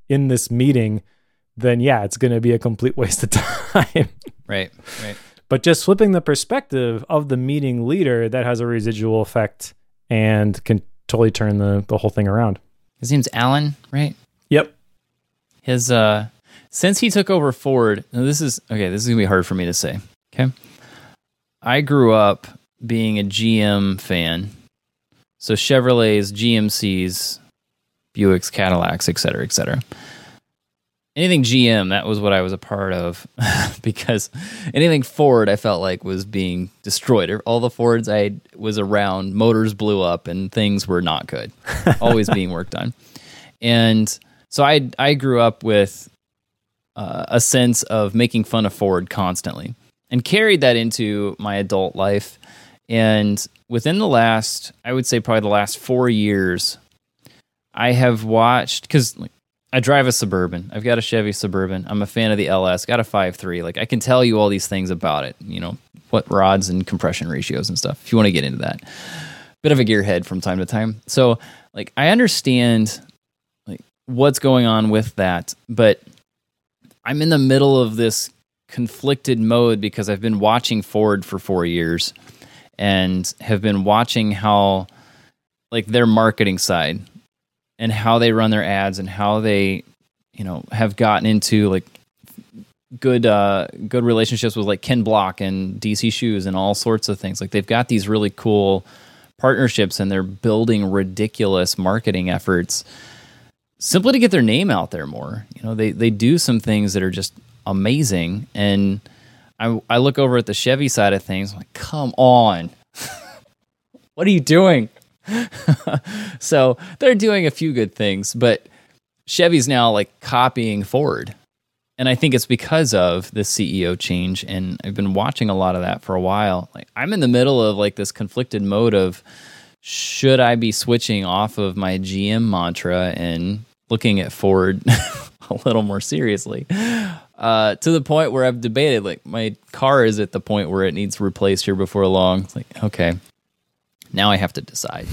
in this meeting, then yeah, it's going to be a complete waste of time. Right, right. But just flipping the perspective of the meeting leader, that has a residual effect and can totally turn the, the whole thing around. His name's Alan, right? Yep. His uh, since he took over Ford, now this is okay. This is gonna be hard for me to say. Okay, I grew up being a G M fan, so Chevrolets, G M Cs, Buicks, Cadillacs, et cetera, et cetera. Anything G M, that was what I was a part of, because anything Ford, I felt like was being destroyed. All the Fords I was around, motors blew up and things were not good, always being worked on. And so I I grew up with uh, a sense of making fun of Ford constantly and carried that into my adult life. And within the last, I would say probably the last four years, I have watched, because like, I drive a Suburban. I've got a Chevy Suburban. I'm a fan of the L S. Got a five three. Like, I can tell you all these things about it. You know, what rods and compression ratios and stuff, if you want to get into that. Bit of a gearhead from time to time. So, like, I understand like what's going on with that, but I'm in the middle of this conflicted mode because I've been watching Ford for four years and have been watching how, like, their marketing side and how they run their ads and how they, you know, have gotten into like good uh, good relationships with like Ken Block and D C Shoes and all sorts of things. Like, they've got these really cool partnerships and they're building ridiculous marketing efforts simply to get their name out there more. You know, they they do some things that are just amazing. And I I look over at the Chevy side of things, I'm like, come on, what are you doing? So they're doing a few good things, but Chevy's now like copying Ford. And I think it's because of the C E O change. And I've been watching a lot of that for a while. Like, I'm in the middle of like this conflicted mode of, should I be switching off of my G M mantra and looking at Ford a little more seriously? Uh, to the point where I've debated, like, my car is at the point where it needs replaced here before long. It's like, okay, now I have to decide.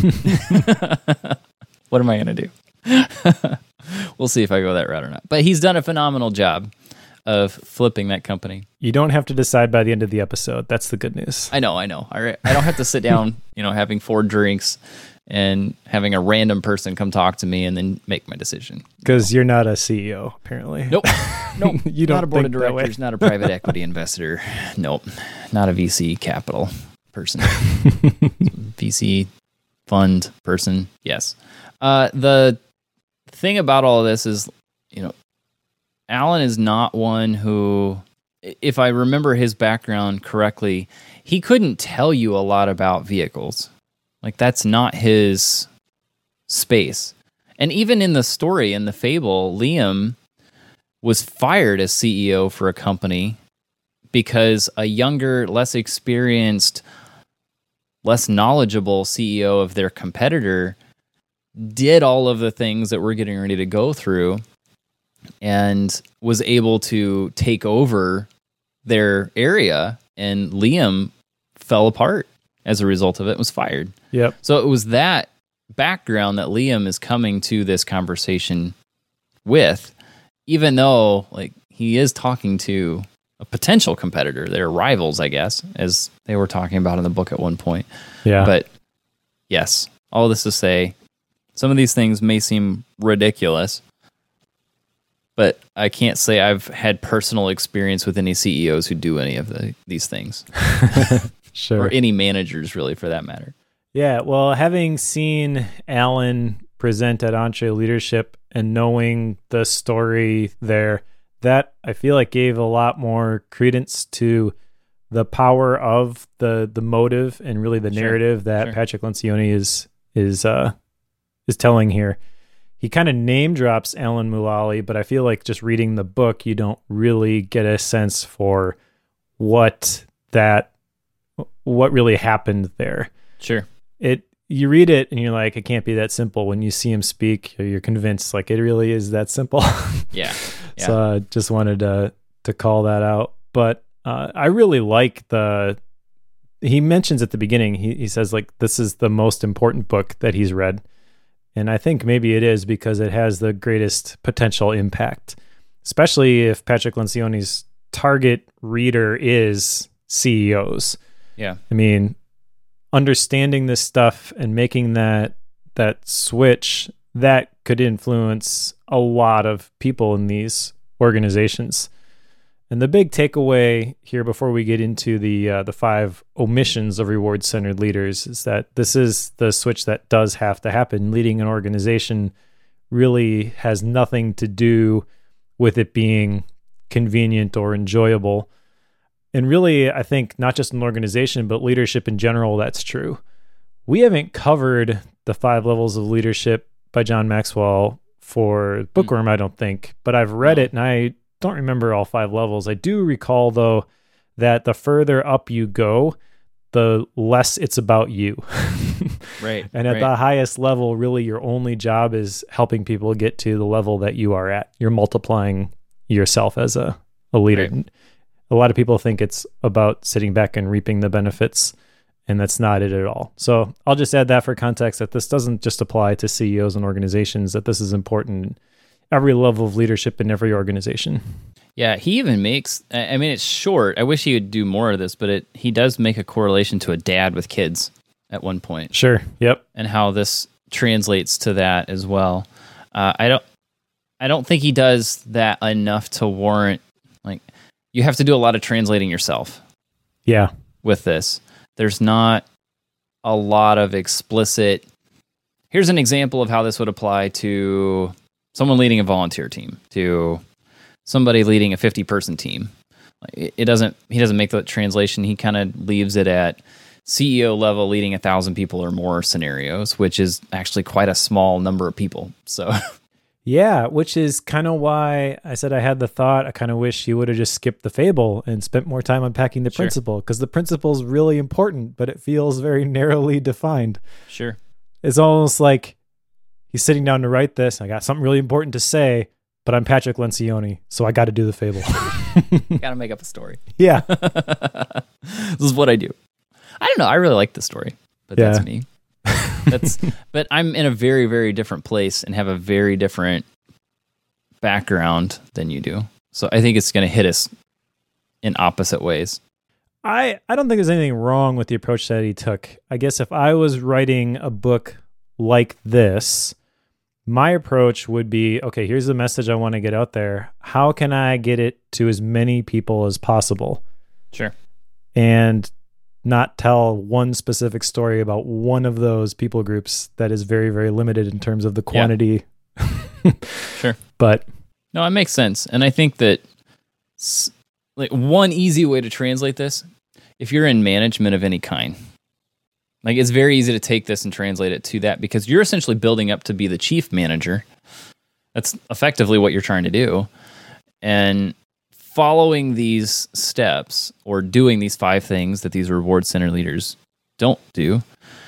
What am I going to do? We'll see if I go that route or not. But he's done a phenomenal job of flipping that company. You don't have to decide by the end of the episode. That's the good news. I know, I know. I, I don't have to sit down, you know, having four drinks and having a random person come talk to me and then make my decision. Because you're not a C E O, apparently. Nope. Nope. You don't not a board think of directors, not a private equity investor. Nope. Not a V C capital person. V C fund person. Yes. Uh, the thing about all of this is, you know, Alan is not one who, if I remember his background correctly, he couldn't tell you a lot about vehicles. Like, that's not his space. And even in the story, in the fable, Liam was fired as C E O for a company because a younger, less experienced, less knowledgeable C E O of their competitor did all of the things that we're getting ready to go through and was able to take over their area, and Liam fell apart as a result of it and was fired. Yep. So it was that background that Liam is coming to this conversation with, even though like he is talking to a potential competitor. They're rivals, I guess, as they were talking about in the book at one point. Yeah. But yes, all this to say, some of these things may seem ridiculous, but I can't say I've had personal experience with any C E Os who do any of the, these things. Sure. Or any managers, really, for that matter. Yeah, well, having seen Alan present at Entre Leadership and knowing the story there, that I feel like gave a lot more credence to the power of the the motive and really the Sure, narrative that sure. Patrick Lencioni is is uh is telling here. He kind of name drops Alan Mulally, but I feel like just reading the book, you don't really get a sense for what that what really happened there. Sure. It you read it and you're like, it can't be that simple. When you see him speak, you're convinced like it really is that simple. Yeah. Yeah. So I just wanted to to call that out. But uh, I really like the. He mentions at the beginning. He he says like this is the most important book that he's read, And I think maybe it is because it has the greatest potential impact, especially if Patrick Lencioni's target reader is C E Os. Yeah. I mean, understanding this stuff and making that that switch, that could influence a lot of people in these organizations. And the big takeaway here before we get into the uh, the five omissions of reward-centered leaders is that this is the switch that does have to happen. Leading an organization really has nothing to do with it being convenient or enjoyable. And really, I think not just an organization, but leadership in general, that's true. We haven't covered the five levels of leadership by John Maxwell for Bookworm, mm. I don't think, but I've read no. it and I don't remember all five levels. I do recall, though, that the further up you go, the less it's about you. Right. And at right. the highest level, really your only job is helping people get to the level that you are at. You're multiplying yourself as a, a leader. Right. A lot of people think it's about sitting back and reaping the benefits, and that's not it at all. So I'll just add that for context, that this doesn't just apply to C E Os and organizations, that this is important every level of leadership in every organization. Yeah, he even makes, I mean, it's short. I wish he would do more of this, but it he does make a correlation to a dad with kids at one point. Sure, yep. And how this translates to that as well. Uh, I don't I don't think he does that enough to warrant, like, you have to do a lot of translating yourself. Yeah. With this. There's not a lot of explicit, here's an example of how this would apply to someone leading a volunteer team, to somebody leading a fifty-person team. It doesn't. He doesn't make the translation. He kind of leaves it at C E O level, leading a thousand people or more scenarios, which is actually quite a small number of people. So, yeah, which is kind of why I said I had the thought. I kind of wish he would have just skipped the fable and spent more time unpacking the sure. principle, because the principle is really important, but it feels very narrowly defined. Sure, it's almost like he's sitting down to write this. I got something really important to say, but I'm Patrick Lencioni, so I got to do the fable. Got to make up a story. Yeah. This is what I do. I don't know. I really like the story, but yeah. that's me. That's, but I'm in a very, very different place and have a very different background than you do. So I think it's going to hit us in opposite ways. I, I don't think there's anything wrong with the approach that he took. I guess if I was writing a book like this, my approach would be, okay, here's the message I want to get out there. How can I get it to as many people as possible? Sure. And not tell one specific story about one of those people groups that is very, very limited in terms of the quantity. Yeah. Sure. But no, it makes sense. And I think that like one easy way to translate this, if you're in management of any kind, like, it's very easy to take this and translate it to that, because you're essentially building up to be the chief manager. That's effectively what you're trying to do. And following these steps, or doing these five things that these reward center leaders don't do,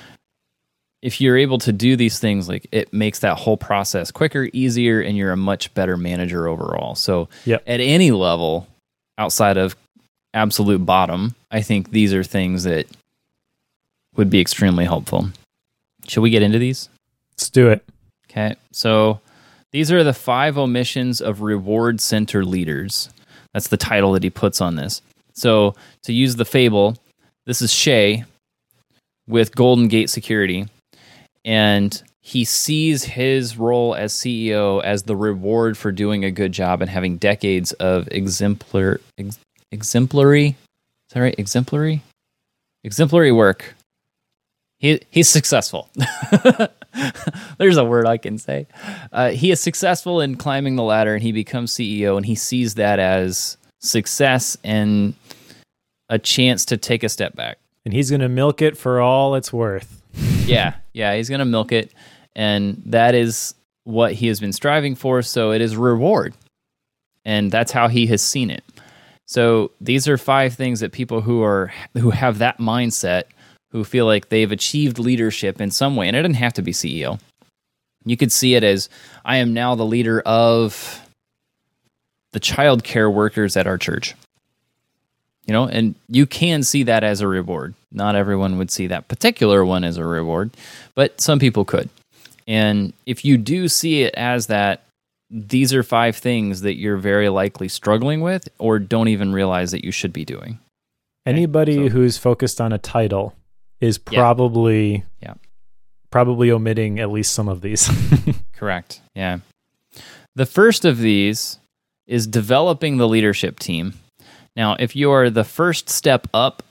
if you're able to do these things, like, it makes that whole process quicker, easier, and you're a much better manager overall. So yep. At any level outside of absolute bottom, I think these are things that would be extremely helpful. Should we get into these? Let's do it. Okay. So these are the five omissions of reward center leaders. That's the title that he puts on this. So to use the fable, this is Shay with Golden Gate Security, and he sees his role as C E O as the reward for doing a good job and having decades of exemplar, ex, exemplary, is that right? Exemplary? Exemplary work. He he's successful. There's a word I can say. Uh, he is successful in climbing the ladder, and he becomes C E O, and he sees that as success and a chance to take a step back. And he's going to milk it for all it's worth. yeah, yeah, he's going to milk it, and that is what he has been striving for, so it is reward. And that's how he has seen it. So these are five things that people who are who have that mindset, who feel like they've achieved leadership in some way, and it doesn't have to be C E O. You could see it as, I am now the leader of the child care workers at our church. You know, and you can see that as a reward. Not everyone would see that particular one as a reward, but some people could. And if you do see it as that, these are five things that you're very likely struggling with or don't even realize that you should be doing. Anybody Okay, so, who's focused on a title is probably yeah. yeah. probably omitting at least some of these. Correct. Yeah. The first of these is developing the leadership team. Now, if you are the first step up,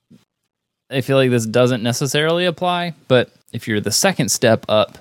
I feel like this doesn't necessarily apply, but if you're the second step up,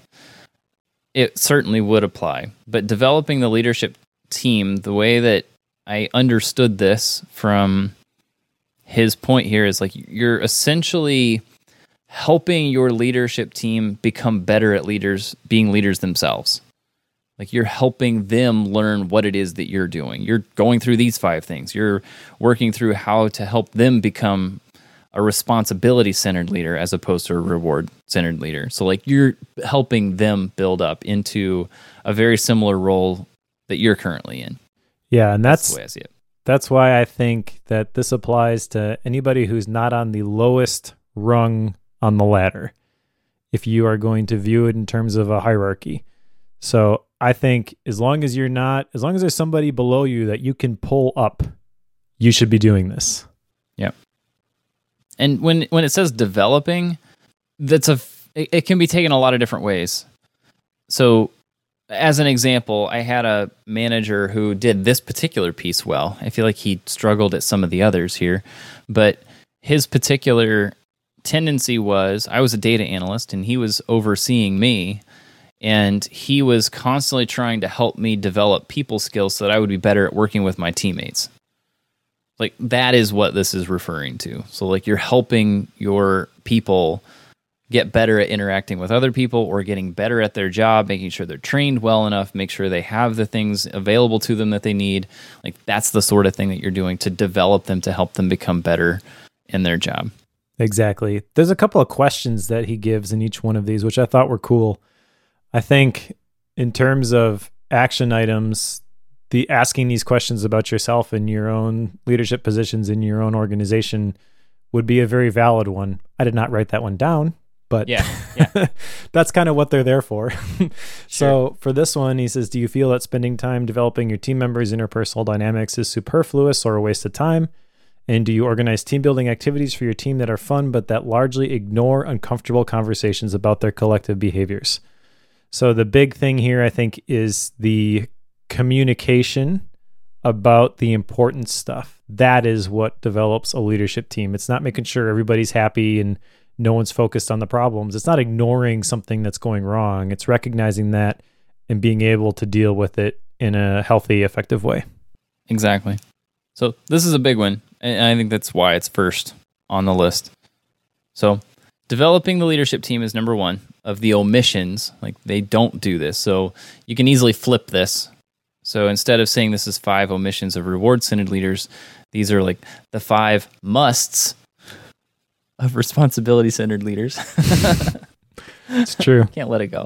it certainly would apply. But developing the leadership team, the way that I understood this from his point here is like you're essentially helping your leadership team become better at leaders, being leaders themselves. Like you're helping them learn what it is that you're doing. You're going through these five things. You're working through how to help them become a responsibility-centered leader as opposed to a reward-centered leader. So like you're helping them build up into a very similar role that you're currently in. Yeah, and that's, that's the way I see it. That's why I think that this applies to anybody who's not on the lowest rung on the ladder, if you are going to view it in terms of a hierarchy. So I think as long as you're not, as long as there's somebody below you that you can pull up, you should be doing this. Yeah. And when when it says developing, that's a it, it can be taken a lot of different ways. So as an example, I had a manager who did this particular piece well. I feel like he struggled at some of the others here, but his particular tendency was, I was a data analyst and he was overseeing me, and he was constantly trying to help me develop people skills so that I would be better at working with my teammates. Like that is what this is referring to. So like you're helping your people get better at interacting with other people or getting better at their job, making sure they're trained well enough, make sure they have the things available to them that they need. Like that's the sort of thing that you're doing to develop them, to help them become better in their job. Exactly. There's a couple of questions that he gives in each one of these, which I thought were cool. I think in terms of action items, the asking these questions about yourself and your own leadership positions in your own organization would be a very valid one. I did not write that one down, but yeah, yeah. that's kind of what they're there for. Sure. So for this one, he says, do you feel that spending time developing your team members' interpersonal dynamics is superfluous or a waste of time? And do you organize team building activities for your team that are fun, but that largely ignore uncomfortable conversations about their collective behaviors? So the big thing here, I think, is the communication about the important stuff. That is what develops a leadership team. It's not making sure everybody's happy and no one's focused on the problems. It's not ignoring something that's going wrong. It's recognizing that and being able to deal with it in a healthy, effective way. Exactly. So this is a big one, and I think that's why it's first on the list. So developing the leadership team is number one of the omissions. Like they don't do this. So you can easily flip this. So instead of saying this is five omissions of reward-centered leaders, these are like the five musts of responsibility-centered leaders. It's true. Can't let it go.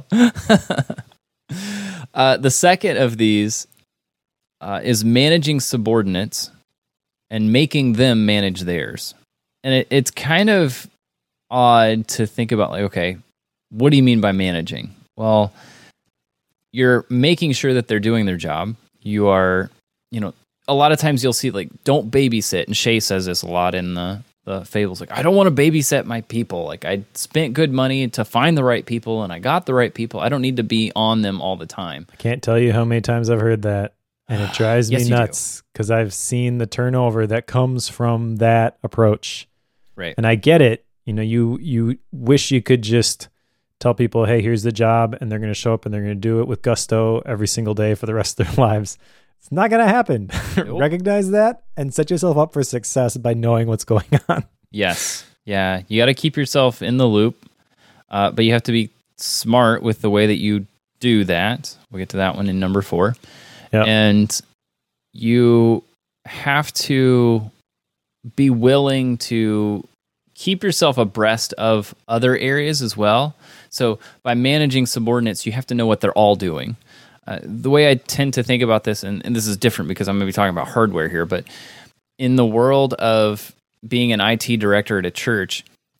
uh, the second of these uh, is managing subordinates and making them manage theirs. And it, it's kind of odd to think about, like, okay, what do you mean by managing? Well, you're making sure that they're doing their job. You are, you know, a lot of times you'll see, like, don't babysit. And Shay says this a lot in the, the fables. Like, I don't want to babysit my people. Like, I spent good money to find the right people, and I got the right people. I don't need to be on them all the time. I can't tell you how many times I've heard that. And it drives Yes, me you nuts because I've seen the turnover that comes from that approach. Right. And I get it. You know, you you wish you could just tell people, hey, here's the job, and they're going to show up and they're going to do it with gusto every single day for the rest of their lives. It's not going to happen. Nope. Recognize that and set yourself up for success by knowing what's going on. Yes. Yeah. You got to keep yourself in the loop, uh, but you have to be smart with the way that you do that. We'll get to that one in number four. Yep. And you have to be willing to keep yourself abreast of other areas as well. So by managing subordinates, you have to know what they're all doing. Uh, the way I tend to think about this, and, and this is different because I'm going to be talking about hardware here, but in the world of being an I T director at a church,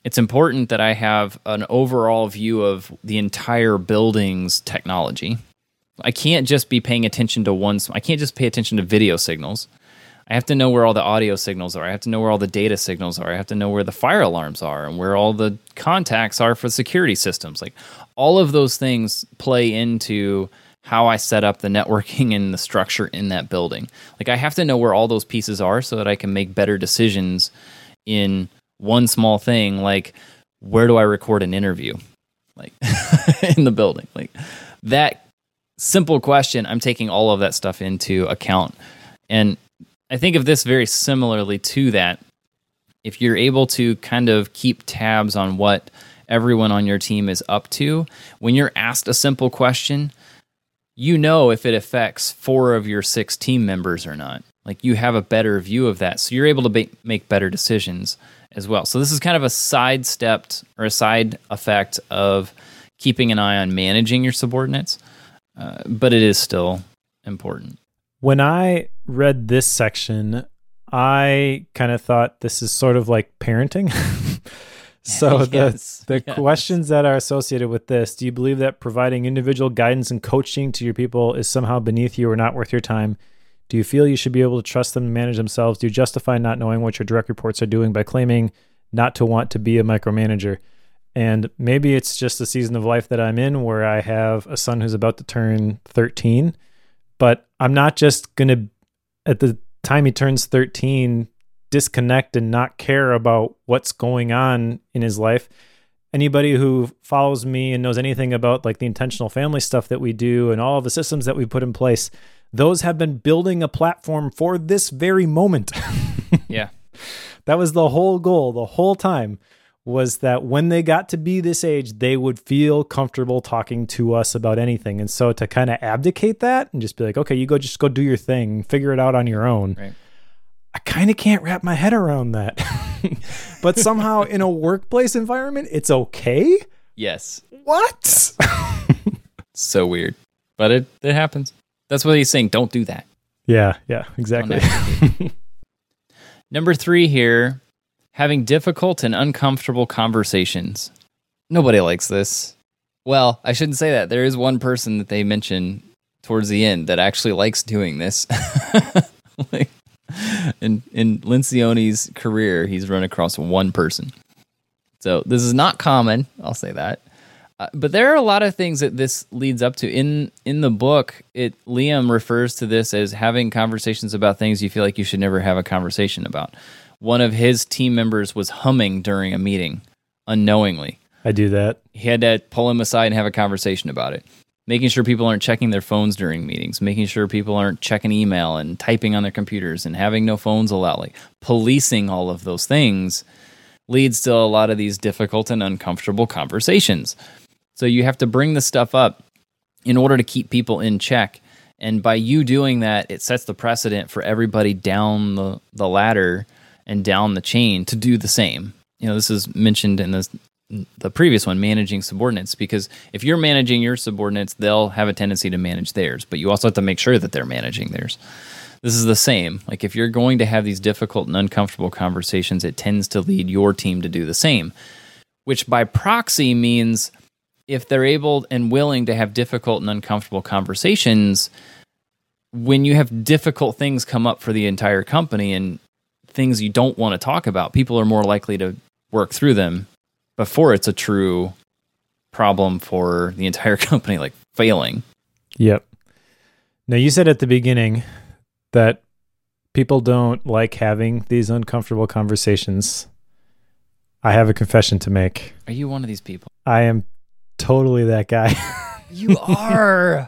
it's important that I have an overall view of the entire building's technology. I can't just be paying attention to one. I can't just pay attention to video signals. I have to know where all the audio signals are. I have to know where all the data signals are. I have to know where the fire alarms are and where all the contacts are for security systems. Like all of those things play into how I set up the networking and the structure in that building. Like I have to know where all those pieces are so that I can make better decisions in one small thing, like where do I record an interview? Like in the building. Like that simple question, I'm taking all of that stuff into account. And I think of this very similarly to that. If you're able to kind of keep tabs on what everyone on your team is up to, when you're asked a simple question, you know if it affects four of your six team members or not. Like you have a better view of that. So you're able to ba- make better decisions as well. So this is kind of a sidestepped or a side effect of keeping an eye on managing your subordinates, uh, but it is still important. When I read this section, I kind of thought this is sort of like parenting. So yes, the the yes. questions that are associated with this, do you believe that providing individual guidance and coaching to your people is somehow beneath you or not worth your time? Do you feel you should be able to trust them to manage themselves? Do you justify not knowing what your direct reports are doing by claiming not to want to be a micromanager? And maybe it's just a season of life that I'm in where I have a son who's about to turn thirteen, but I'm not just going to, at the time he turns thirteen, disconnect and not care about what's going on in his life. Anybody who follows me and knows anything about like the intentional family stuff that we do and all of the systems that we put in place, those have been building a platform for this very moment. Yeah. That was the whole goal the whole time, was that when they got to be this age, they would feel comfortable talking to us about anything. And so to kind of abdicate that and just be like, okay, you go, just go do your thing, figure it out on your own. Right. I kind of can't wrap my head around that. But somehow in a workplace environment, it's okay? Yes. What? So weird. But it, it happens. That's what he's saying. Don't do that. Yeah, yeah, exactly. Number three here, having difficult and uncomfortable conversations. Nobody likes this. Well, I shouldn't say that. There is one person that they mention towards the end that actually likes doing this. Like, in in Lencioni's career, he's run across one person. So this is not common, I'll say that. Uh, but there are a lot of things that this leads up to. In in the book, it Liam refers to this as having conversations about things you feel like you should never have a conversation about. One of his team members was humming during a meeting, unknowingly. I do that. He had to pull him aside and have a conversation about it. Making sure people aren't checking their phones during meetings, making sure people aren't checking email and typing on their computers and having no phones allowed. Like policing all of those things leads to a lot of these difficult and uncomfortable conversations. So you have to bring this stuff up in order to keep people in check. And by you doing that, it sets the precedent for everybody down the, the ladder and down the chain to do the same. You know, this is mentioned in this the previous one, managing subordinates, because if you're managing your subordinates, they'll have a tendency to manage theirs, but you also have to make sure that they're managing theirs. This is the same. Like if you're going to have these difficult and uncomfortable conversations, it tends to lead your team to do the same, which by proxy means if they're able and willing to have difficult and uncomfortable conversations, when you have difficult things come up for the entire company and things you don't want to talk about, people are more likely to work through them before it's a true problem for the entire company, like failing. Yep. Now, you said at the beginning that people don't like having these uncomfortable conversations. I have a confession to make. Are you one of these people? I am totally that guy. You are.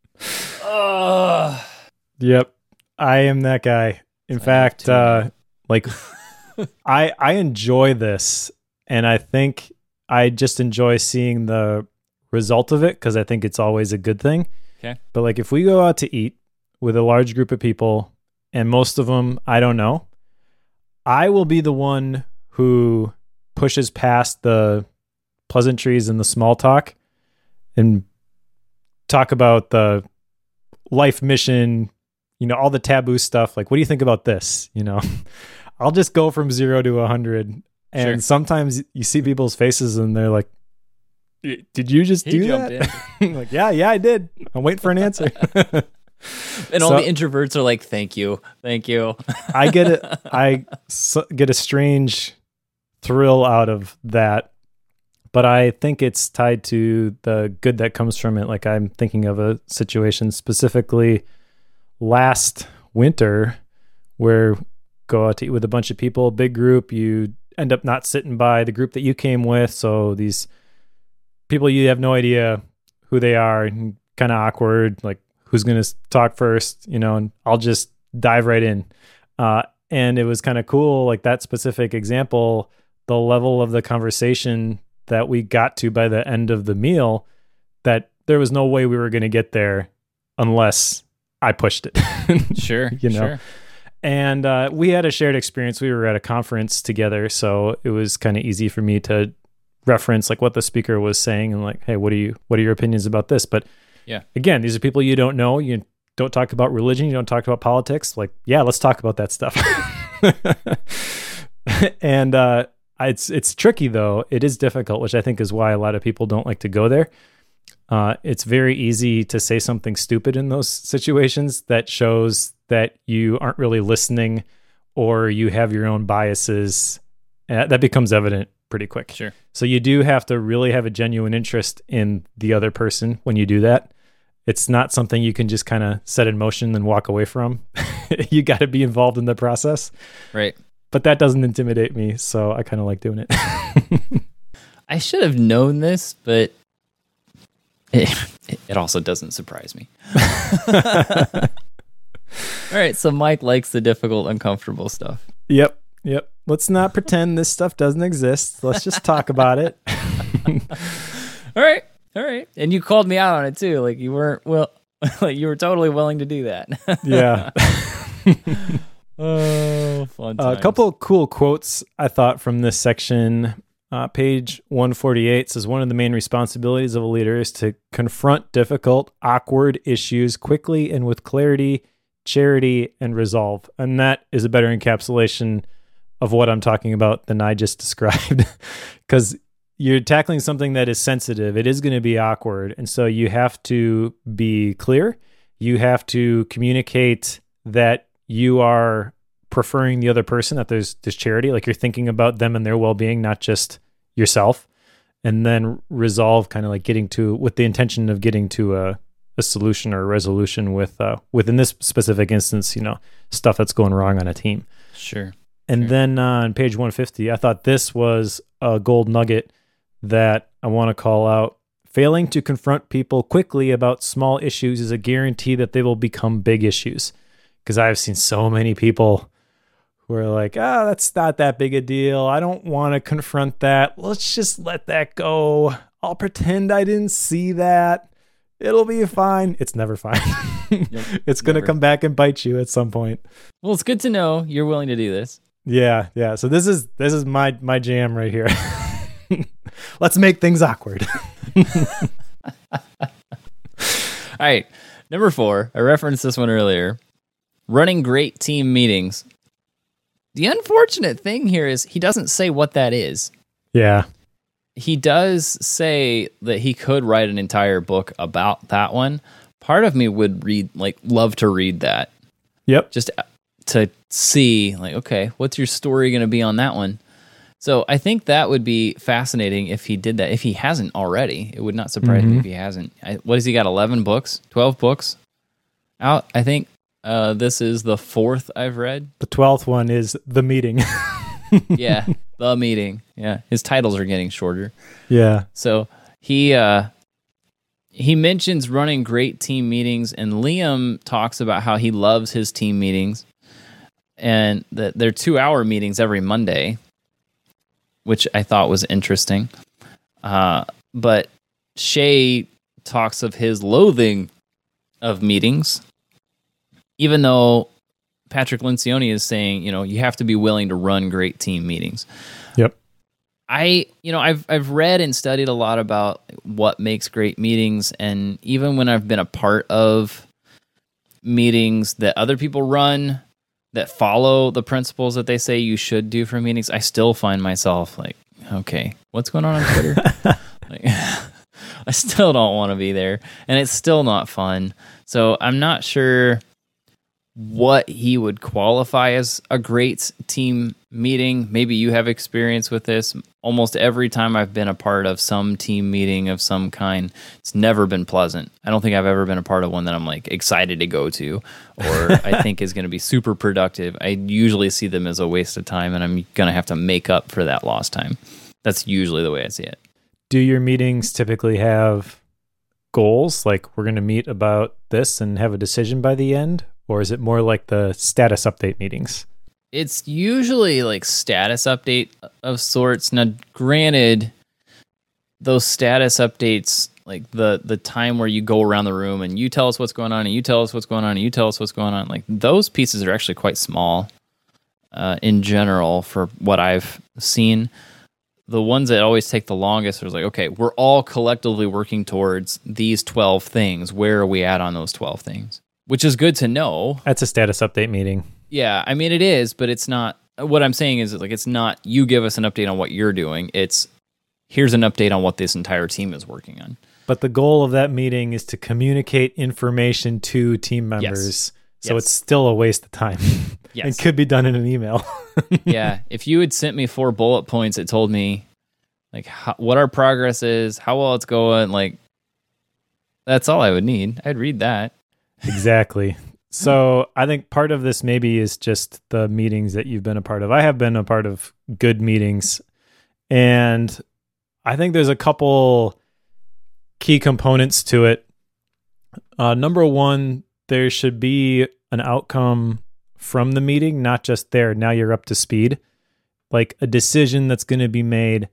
Ugh. Yep. I am that guy. In So fact, too. uh, like I I enjoy this. And I think I just enjoy seeing the result of it because I think it's always a good thing. Okay. But like if we go out to eat with a large group of people and most of them I don't know, I will be the one who pushes past the pleasantries and the small talk and talk about the life mission, you know, all the taboo stuff. Like, what do you think about this? You know, I'll just go from zero to a hundred. And Sure. sometimes you see people's faces and they're like, did you just He do jumped that? like, yeah, yeah, I did. I'm waiting for an answer. And all So- the introverts are like, "Thank you, thank you." I get it. I s- get a strange thrill out of that, but I think it's tied to the good that comes from it. Like I'm thinking of a situation specifically last winter where go out to eat with a bunch of people, big group. You end up not sitting by the group that you came with, so these people you have no idea who they are, and kind of awkward. Like who's going to talk first, you know? And I'll just dive right in. Uh, and it was kind of cool, like that specific example, the level of the conversation that we got to by the end of the meal, that there was no way we were going to get there unless I pushed it. Sure, You know? sure. And uh, we had a shared experience. We were at a conference together, so it was kind of easy for me to reference like what the speaker was saying and like, hey, what are you, what are your opinions about this? But Yeah. again, these are people you don't know. You don't talk about religion. You don't talk about politics. Like, yeah, let's talk about that stuff. And uh, it's it's tricky though. It is difficult, which I think is why a lot of people don't like to go there. Uh, it's very easy to say something stupid in those situations that shows that you aren't really listening, or you have your own biases. Uh, that becomes evident pretty quick. Sure. So you do have to really have a genuine interest in the other person when you do that. It's not something you can just kind of set in motion and walk away from. You got to be involved in the process. Right. But that doesn't intimidate me, so I kind of like doing it. I should have known this, but it, it also doesn't surprise me. All right, so Mike likes the difficult, uncomfortable stuff. Yep. Yep. Let's not pretend this stuff doesn't exist. Let's just talk about it. All right, all right. And you called me out on it too. Like you weren't well, like you were totally willing to do that. Yeah. Oh, fun A times. couple of cool quotes I thought from this section. Uh, page one forty-eight says, one of the main responsibilities of a leader is to confront difficult, awkward issues quickly and with clarity, charity, and resolve. And that is a better encapsulation of what I'm talking about than I just described. Because you're tackling something that is sensitive. It is going to be awkward. And so you have to be clear. You have to communicate that you are preferring the other person, that there's there's charity, like you're thinking about them and their well-being, not just yourself. And then resolve, kind of like getting to, with the intention of getting to a, a solution or a resolution with, uh, within this specific instance, you know, stuff that's going wrong on a team. Sure. And Sure. then uh, on page one fifty, I thought this was a gold nugget that I want to call out. Failing to confront people quickly about small issues is a guarantee that they will become big issues. Because I've seen so many people who are like, ah, that's not that big a deal. I don't want to confront that. Let's just let that go. I'll pretend I didn't see that. It'll be fine. It's never fine. Yep, It's going to never. come back and bite you at some point. Well, it's good to know you're willing to do this. Yeah, yeah. So this is this is my my jam right here. Let's make things awkward. All right. Number four, I referenced this one earlier. Running great team meetings. The unfortunate thing here is he doesn't say what that is. Yeah. He does say that he could write an entire book about that one. Part of me would read, like, love to read that. Yep. Just to see, like, okay, what's your story going to be on that one? So I think that would be fascinating if he did that. If he hasn't already, it would not surprise me Mhm. if he hasn't. I, what has he got? eleven books, twelve books out. I think uh, this is the fourth I've read. The twelfth one is The Meeting. Yeah, The Meeting. Yeah, his titles are getting shorter. Yeah. So he uh, he mentions running great team meetings, and Liam talks about how he loves his team meetings, and that they're two-hour meetings every Monday, which I thought was interesting. Uh, but Shay talks of his loathing of meetings, even though Patrick Lencioni is saying, you know, you have to be willing to run great team meetings. Yep. I, you know, I've I've read and studied a lot about what makes great meetings, and even when I've been a part of meetings that other people run that follow the principles that they say you should do for meetings, I still find myself like, okay, what's going on on Twitter? like, I still don't want to be there, and it's still not fun. So I'm not sure what he would qualify as a great team meeting. Maybe you have experience with this. Almost every time I've been a part of some team meeting of some kind, it's never been pleasant. I don't think I've ever been a part of one that I'm like excited to go to or I think is going to be super productive. I usually see them as a waste of time, and I'm going to have to make up for that lost time. That's usually the way I see it. Do your meetings typically have goals? Like, we're going to meet about this and have a decision by the end? Or is it more like the status update meetings? It's usually like status update of sorts. Now, granted, those status updates, like the the time where you go around the room and you tell us what's going on and you tell us what's going on and you tell us what's going on, like those pieces are actually quite small uh, in general for what I've seen. The ones that always take the longest are like, okay, we're all collectively working towards these twelve things. Where are we at on those twelve things? Which is good to know. That's a status update meeting. Yeah, I mean, it is, but it's not. What I'm saying is, like, it's not you give us an update on what you're doing. It's here's an update on what this entire team is working on. But the goal of that meeting is to communicate information to team members. Yes. So Yes. it's still a waste of time. Yes. It could be done in an email. Yeah, if you had sent me four bullet points that told me, like, how, what our progress is, how well it's going, like, that's all I would need. I'd read that. Exactly. So I think part of this maybe is just the meetings that you've been a part of. I have been a part of good meetings, and I think there's a couple key components to it. Uh, number one, there should be an outcome from the meeting, not just there. Now you're up to speed. Like a decision that's going to be made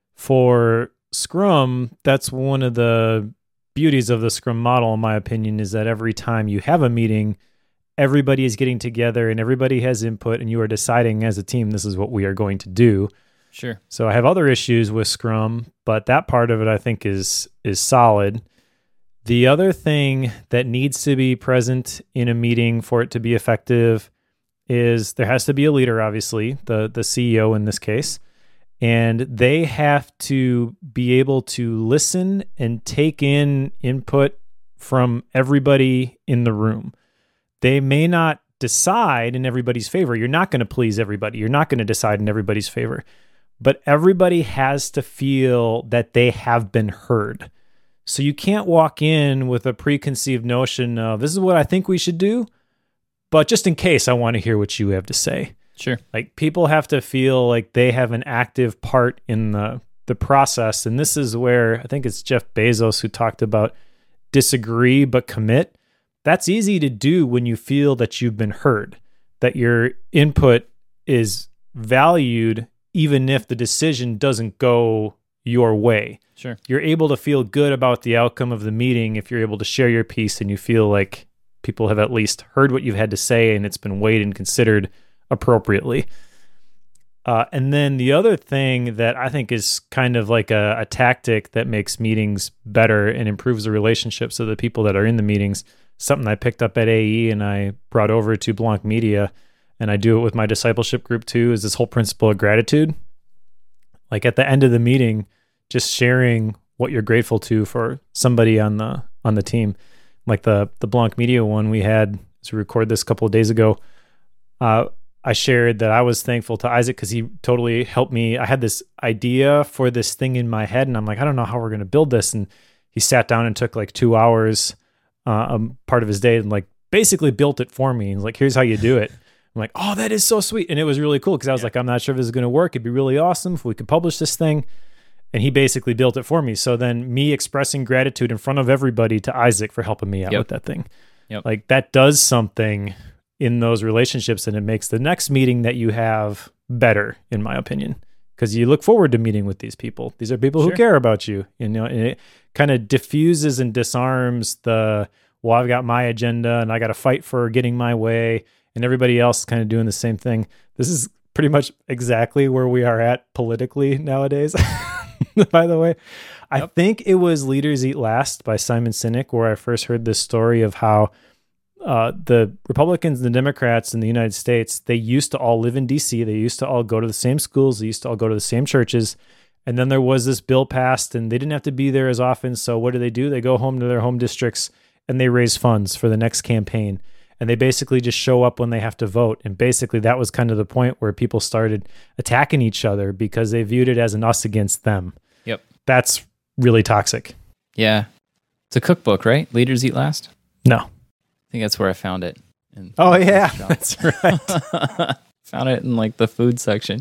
for Scrum. That's one of the beauties of the Scrum model, in my opinion, is that every time you have a meeting, everybody is getting together and everybody has input, and you are deciding as a team, this is what we are going to do. Sure. So I have other issues with Scrum, but that part of it I think is is solid. The other thing that needs to be present in a meeting for it to be effective is there has to be a leader, obviously, the the C E O in this case. And they have to be able to listen and take in input from everybody in the room. They may not decide in everybody's favor. You're not going to please everybody. You're not going to decide in everybody's favor. But everybody has to feel that they have been heard. So you can't walk in with a preconceived notion of, this is what I think we should do, but just in case, I want to hear what you have to say. Sure. Like, people have to feel like they have an active part in the the process. And this is where I think it's Jeff Bezos who talked about disagree but commit. That's easy to do when you feel that you've been heard, that your input is valued even if the decision doesn't go your way. Sure. You're able to feel good about the outcome of the meeting if you're able to share your piece and you feel like people have at least heard what you've had to say and it's been weighed and considered appropriately. Uh, and then the other thing that I think is kind of like a, a tactic that makes meetings better and improves the relationships of the people that are in the meetings, something I picked up at A E and I brought over to Blanc Media, and I do it with my discipleship group too, is this whole principle of gratitude. Like at the end of the meeting, just sharing what you're grateful to for somebody on the on the team. Like the the Blanc Media one we had, as we recorded this a couple of days ago, uh, I shared that I was thankful to Isaac because he totally helped me. I had this idea for this thing in my head, and I'm like, I don't know how we're going to build this. And he sat down and took like two hours, uh, um, part of his day, and like basically built it for me. And like, here's how you do it. I'm like, oh, that is so sweet. And it was really cool because I was yeah. like, I'm not sure if this is going to work. It'd be really awesome if we could publish this thing. And he basically built it for me. So then me expressing gratitude in front of everybody to Isaac for helping me out yep. with that thing. Yep. Like that does something in those relationships, and it makes the next meeting that you have better, in my opinion, because you look forward to meeting with these people. These are people sure. who care about you, you know, and it kind of diffuses and disarms the, well, I've got my agenda and I got to fight for getting my way, and everybody else kind of doing the same thing. This is pretty much exactly where we are at politically nowadays. By the way, yep. I think it was Leaders Eat Last by Simon Sinek where I first heard this story of how uh, the Republicans and the Democrats in the United States, they used to all live in D C. They used to all go to the same schools. They used to all go to the same churches. And then there was this bill passed, and they didn't have to be there as often. So what do they do? They go home to their home districts, and they raise funds for the next campaign. And they basically just show up when they have to vote. And basically that was kind of the point where people started attacking each other because they viewed it as an us against them. Yep. That's really toxic. Yeah. It's a cookbook, right? Leaders Eat Last? No. I think that's where I found it. In oh, yeah. That's right. Found it in like the food section.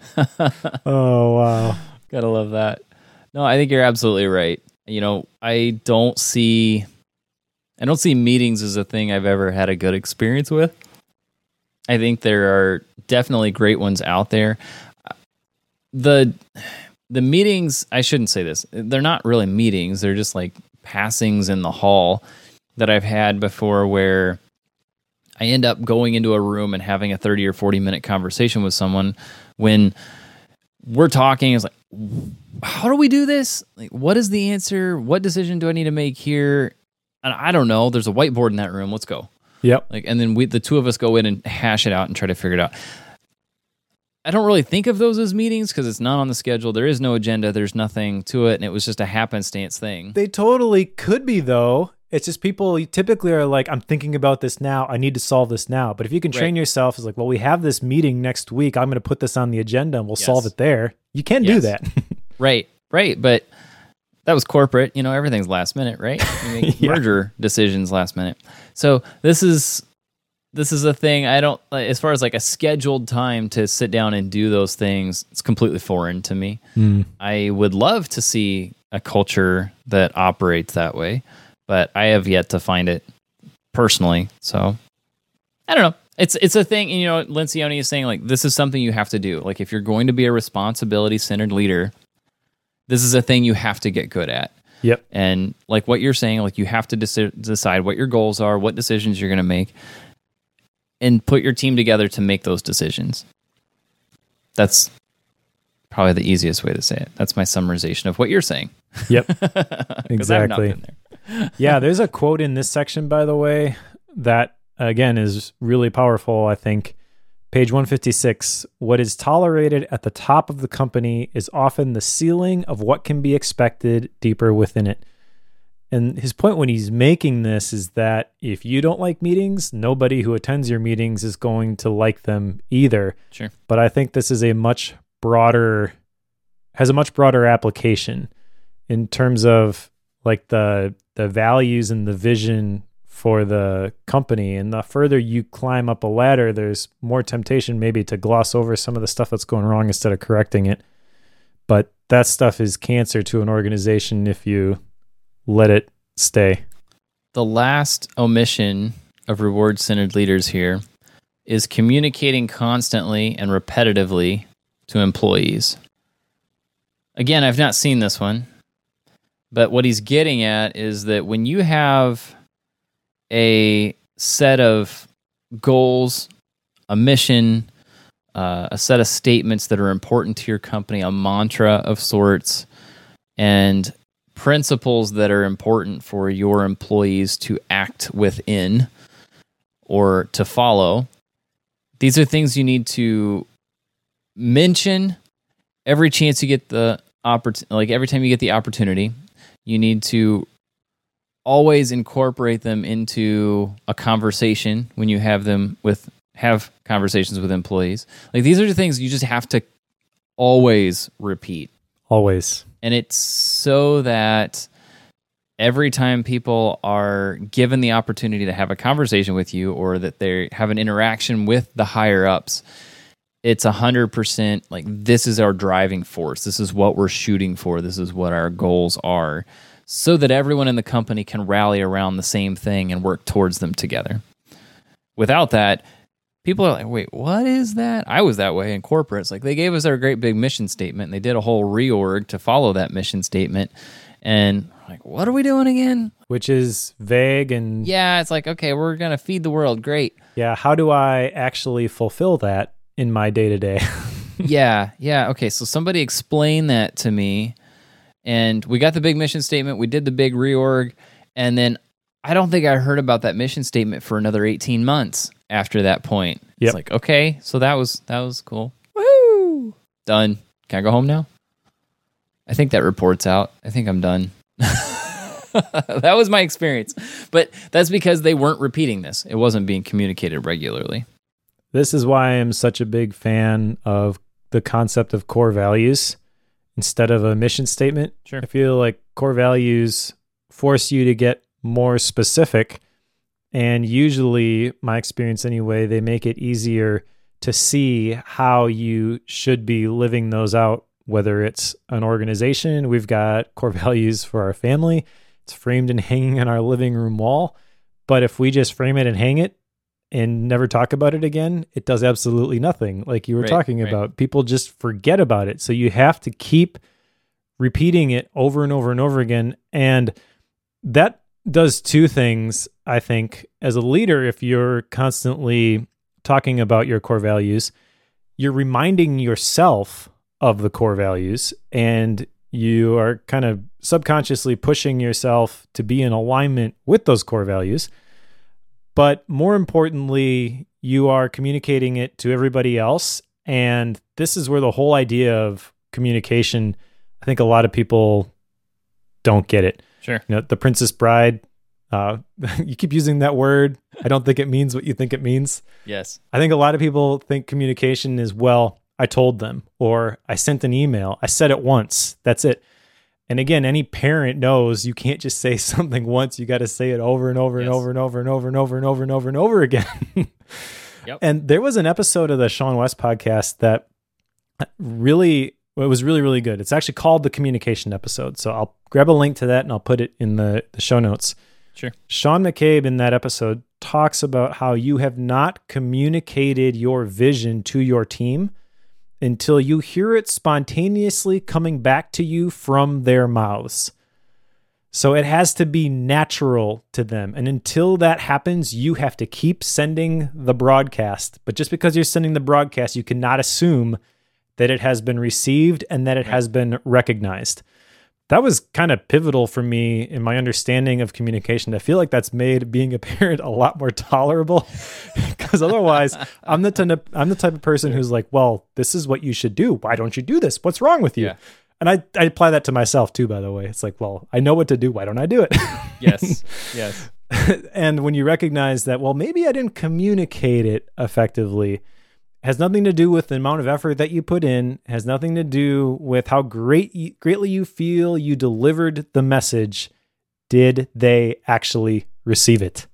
Oh, wow. Gotta love that. No, I think you're absolutely right. You know, I don't see... I don't see meetings as a thing I've ever had a good experience with. I think there are definitely great ones out there. The the meetings, I shouldn't say this. They're not really meetings. They're just like passings in the hall that I've had before where I end up going into a room and having a thirty or forty minute conversation with someone when we're talking. It's like, how do we do this? Like, what is the answer? What decision do I need to make here? And I don't know. There's a whiteboard in that room. Let's go. Yep. Like, and then we, the two of us, go in and hash it out and try to figure it out. I don't really think of those as meetings because it's not on the schedule. There is no agenda. There's nothing to it, and it was just a happenstance thing. They totally could be, though. It's just people typically are like, I'm thinking about this now. I need to solve this now. But if you can train right. yourself as like, well, we have this meeting next week. I'm going to put this on the agenda and we'll yes. solve it there. You can yes. do that. Right. Right. But that was corporate. You know, everything's last minute, right? You make yeah. merger decisions last minute. So this is this is a thing I don't, as far as like a scheduled time to sit down and do those things, it's completely foreign to me. Mm. I would love to see a culture that operates that way, but I have yet to find it personally. So I don't know. It's it's a thing, you know, Lencioni is saying like, this is something you have to do. Like if you're going to be a responsibility-centered leader, this is a thing you have to get good at. Yep. And like what you're saying, like you have to deci- decide what your goals are, what decisions you're going to make, and put your team together to make those decisions. That's probably the easiest way to say it. That's my summarization of what you're saying. Yep. Exactly. There. Yeah, there's a quote in this section, by the way, that again is really powerful, I think. Page one fifty-six, what is tolerated at the top of the company is often the ceiling of what can be expected deeper within it. And his point when he's making this is that if you don't like meetings, nobody who attends your meetings is going to like them either. Sure. But I think this is a much broader, has a much broader application in terms of like the the values and the vision for the company. And the further you climb up a ladder, there's more temptation maybe to gloss over some of the stuff that's going wrong instead of correcting it. But that stuff is cancer to an organization if you let it stay. The last omission of reward-centered leaders here is communicating constantly and repetitively to employees. Again, I've not seen this one, but what he's getting at is that when you have a set of goals, a mission, uh, a set of statements that are important to your company, a mantra of sorts, and principles that are important for your employees to act within or to follow, these are things you need to mention every chance you get the opportunity, like every time you get the opportunity. You need to always incorporate them into a conversation when you have them with have conversations with employees. Like these are the things you just have to always repeat. Always. And it's so that every time people are given the opportunity to have a conversation with you or that they have an interaction with the higher ups, it's one hundred percent like this is our driving force. This is what we're shooting for. This is what our goals are, so that everyone in the company can rally around the same thing and work towards them together. Without that, people are like, wait, what is that? I was that way in corporate. It's like they gave us our great big mission statement and they did a whole reorg to follow that mission statement. And like, what are we doing again? Which is vague and... Yeah, it's like, okay, we're going to feed the world. Great. Yeah, how do I actually fulfill that in my day-to-day? yeah, yeah. Okay, so somebody explain that to me. And we got the big mission statement. We did the big reorg. And then I don't think I heard about that mission statement for another eighteen months after that point. Yep. It's like, okay, so that was that was cool. Woo! Done. Can I go home now? I think that report's out. I think I'm done. That was my experience. But that's because they weren't repeating this. It wasn't being communicated regularly. This is why I'm such a big fan of the concept of core values instead of a mission statement. Sure. I feel like core values force you to get more specific, and usually, my experience anyway, they make it easier to see how you should be living those out, whether it's an organization. We've got core values for our family. It's framed and hanging on our living room wall. But if we just frame it and hang it and never talk about it again, it does absolutely nothing. Like you were Right, talking right. about, people just forget about it. So you have to keep repeating it over and over and over again. And that does two things, I think. As a leader, if you're constantly talking about your core values, you're reminding yourself of the core values, and you are kind of subconsciously pushing yourself to be in alignment with those core values. But more importantly, you are communicating it to everybody else. And this is where the whole idea of communication, I think a lot of people don't get it. Sure. You know, the Princess Bride, uh, you keep using that word. I don't think it means what you think it means. Yes. I think a lot of people think communication is, well, I told them, or I sent an email. I said it once. That's it. And again, any parent knows you can't just say something once. You got to say it over and over and Yes. over and over and over and over and over and over and over again. Yep. And there was an episode of the Sean West podcast that really, it was really, really good. It's actually called the Communication Episode. So I'll grab a link to that and I'll put it in the, the show notes. Sure. Sean McCabe in that episode talks about how you have not communicated your vision to your team until you hear it spontaneously coming back to you from their mouths. So it has to be natural to them. And until that happens, you have to keep sending the broadcast. But just because you're sending the broadcast, you cannot assume that it has been received and that it has been recognized. That was kind of pivotal for me in my understanding of communication. I feel like that's made being a parent a lot more tolerable, because otherwise I'm the type of, I'm the type of person who's like, well, this is what you should do. Why don't you do this? What's wrong with you? Yeah. And I, I apply that to myself too, by the way. It's like, well, I know what to do. Why don't I do it? Yes. Yes. And when you recognize that, well, maybe I didn't communicate it effectively, has nothing to do with the amount of effort that you put in, has nothing to do with how great you, greatly you feel you delivered the message. Did they actually receive it?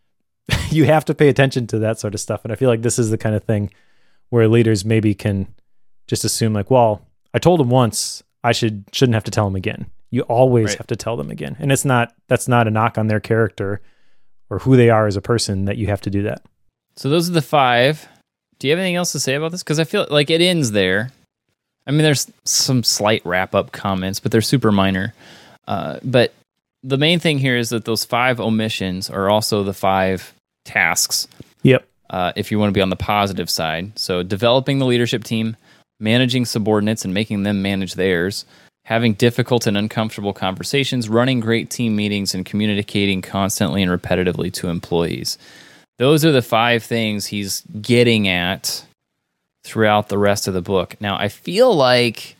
You have to pay attention to that sort of stuff. And I feel like this is the kind of thing where leaders maybe can just assume like, well, I told them once, I should, shouldn't have to tell them again. You always Right. have to tell them again. And it's not, that's not a knock on their character or who they are as a person that you have to do that. So those are the five. Do you have anything else to say about this? Because I feel like it ends there. I mean, there's some slight wrap-up comments, but they're super minor. Uh, but the main thing here is that those five omissions are also the five tasks, Yep. uh, if you want to be on the positive side. So developing the leadership team, managing subordinates and making them manage theirs, having difficult and uncomfortable conversations, running great team meetings, and communicating constantly and repetitively to employees. Those are the five things he's getting at throughout the rest of the book. Now, I feel like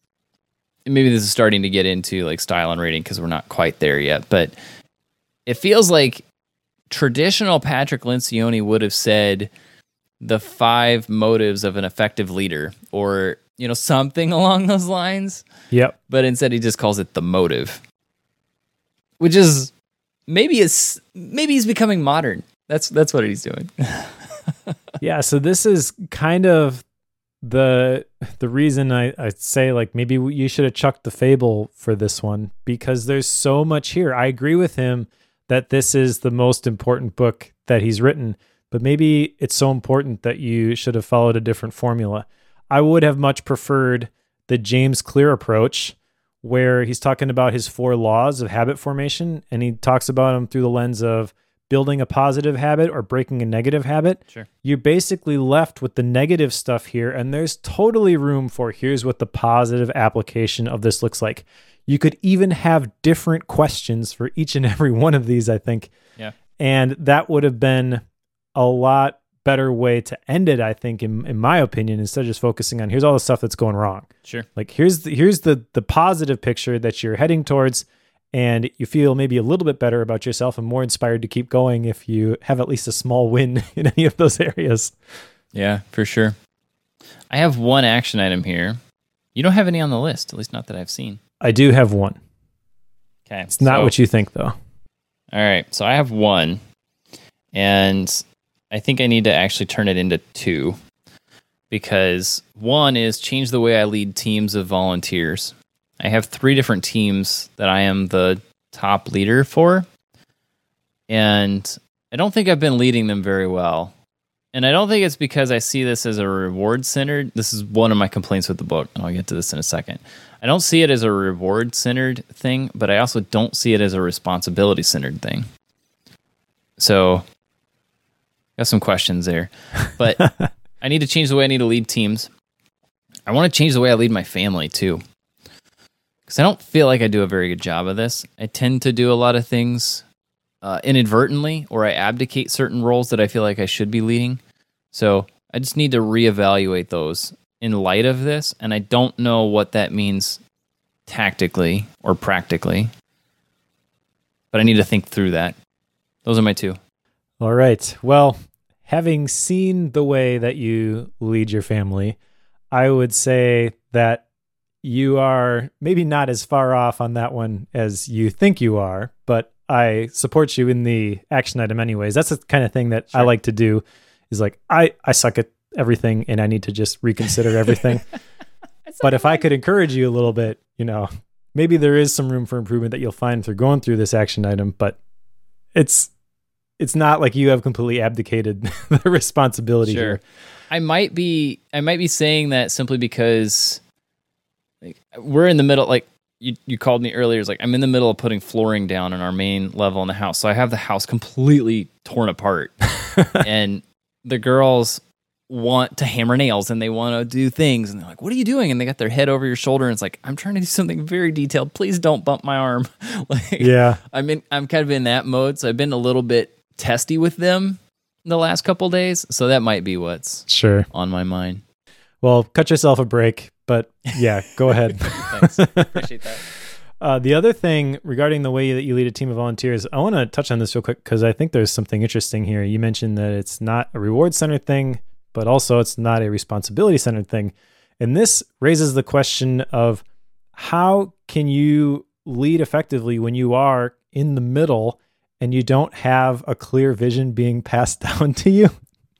maybe this is starting to get into like style and rating because we're not quite there yet, but it feels like traditional Patrick Lencioni would have said the five motives of an effective leader, or, you know, something along those lines. Yep. But instead he just calls it the motive, which is maybe is maybe he's becoming modern. That's that's what he's doing. Yeah. So this is kind of the the reason I, I say like maybe you should have chucked the fable for this one, because there's so much here. I agree with him that this is the most important book that he's written, but maybe it's so important that you should have followed a different formula. I would have much preferred the James Clear approach, where he's talking about his four laws of habit formation, and he talks about them through the lens of building a positive habit or breaking a negative habit, Sure. you're basically left with the negative stuff here. And there's totally room for here's what the positive application of this looks like. You could even have different questions for each and every one of these, I think. Yeah. And that would have been a lot better way to end it, I think, in, in my opinion, instead of just focusing on here's all the stuff that's going wrong. Sure. Like here's the, here's the the positive picture that you're heading towards, and you feel maybe a little bit better about yourself and more inspired to keep going if you have at least a small win in any of those areas. Yeah, for sure. I have one action item here. You don't have any on the list, at least not that I've seen. I do have one. Okay. It's not so, what you think, though. All right. So I have one, and I think I need to actually turn it into two, because one is change the way I lead teams of volunteers. I have three different teams that I am the top leader for, and I don't think I've been leading them very well. And I don't think it's because I see this as a reward-centered. This is one of my complaints with the book, and I'll get to this in a second. I don't see it as a reward-centered thing, but I also don't see it as a responsibility-centered thing. So, got some questions there. But I need to change the way I need to lead teams. I want to change the way I lead my family, too. Because I don't feel like I do a very good job of this. I tend to do a lot of things uh, inadvertently, or I abdicate certain roles that I feel like I should be leading. So I just need to reevaluate those in light of this, and I don't know what that means tactically or practically, but I need to think through that. Those are my two. All right. Well, having seen the way that you lead your family, I would say that you are maybe not as far off on that one as you think you are, but I support you in the action item anyways. That's the kind of thing that sure. I like to do, is like, I, I suck at everything and I need to just reconsider everything. But if I could encourage you a little bit, you know, maybe there is some room for improvement that you'll find through going through this action item, but it's it's not like you have completely abdicated the responsibility sure. here. I might be I might be saying that simply because like, we're in the middle, like you, you called me earlier, it's like I'm in the middle of putting flooring down in our main level in the house. So I have the house completely torn apart. And the girls want to hammer nails and they want to do things, and they're like, what are you doing? And they got their head over your shoulder, and it's like, I'm trying to do something very detailed. Please don't bump my arm. Like, yeah. I'm in, I'm kind of in that mode. So I've been a little bit testy with them the last couple of days. So that might be what's sure on my mind. Well, cut yourself a break, but yeah, go ahead. Thanks. Appreciate that. Uh, the other thing regarding the way that you lead a team of volunteers, I want to touch on this real quick because I think there's something interesting here. You mentioned that it's not a reward-centered thing, but also it's not a responsibility-centered thing. And this raises the question of how can you lead effectively when you are in the middle and you don't have a clear vision being passed down to you?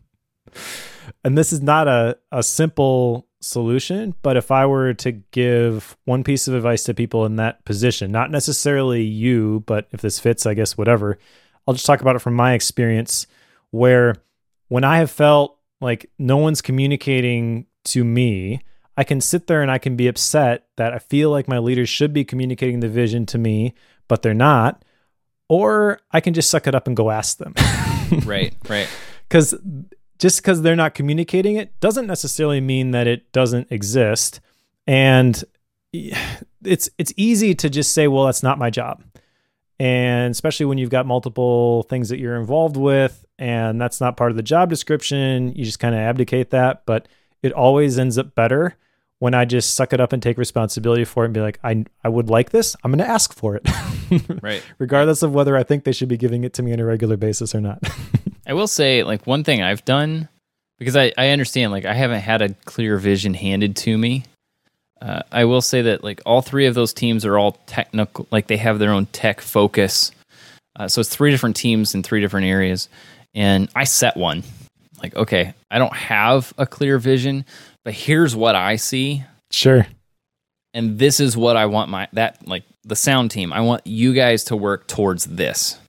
And this is not a, a simple solution, but if I were to give one piece of advice to people in that position, not necessarily you, but if this fits, I guess, whatever, I'll just talk about it from my experience, where when I have felt like no one's communicating to me, I can sit there and I can be upset that I feel like my leaders should be communicating the vision to me, but they're not. Or I can just suck it up and go ask them. Right, right. Because just because they're not communicating it doesn't necessarily mean that it doesn't exist. And it's it's easy to just say, well, that's not my job. And especially when you've got multiple things that you're involved with and that's not part of the job description, you just kind of abdicate that. But it always ends up better when I just suck it up and take responsibility for it and be like, I I would like this. I'm going to ask for it. Right. Regardless of whether I think they should be giving it to me on a regular basis or not. I will say, like, one thing I've done, because I, I understand, like, I haven't had a clear vision handed to me. Uh, I will say that, like, all three of those teams are all technical, like, they have their own tech focus. Uh, so it's three different teams in three different areas. And I set one. Like, okay, I don't have a clear vision, but here's what I see. Sure. And this is what I want my, that, like, the sound team, I want you guys to work towards this.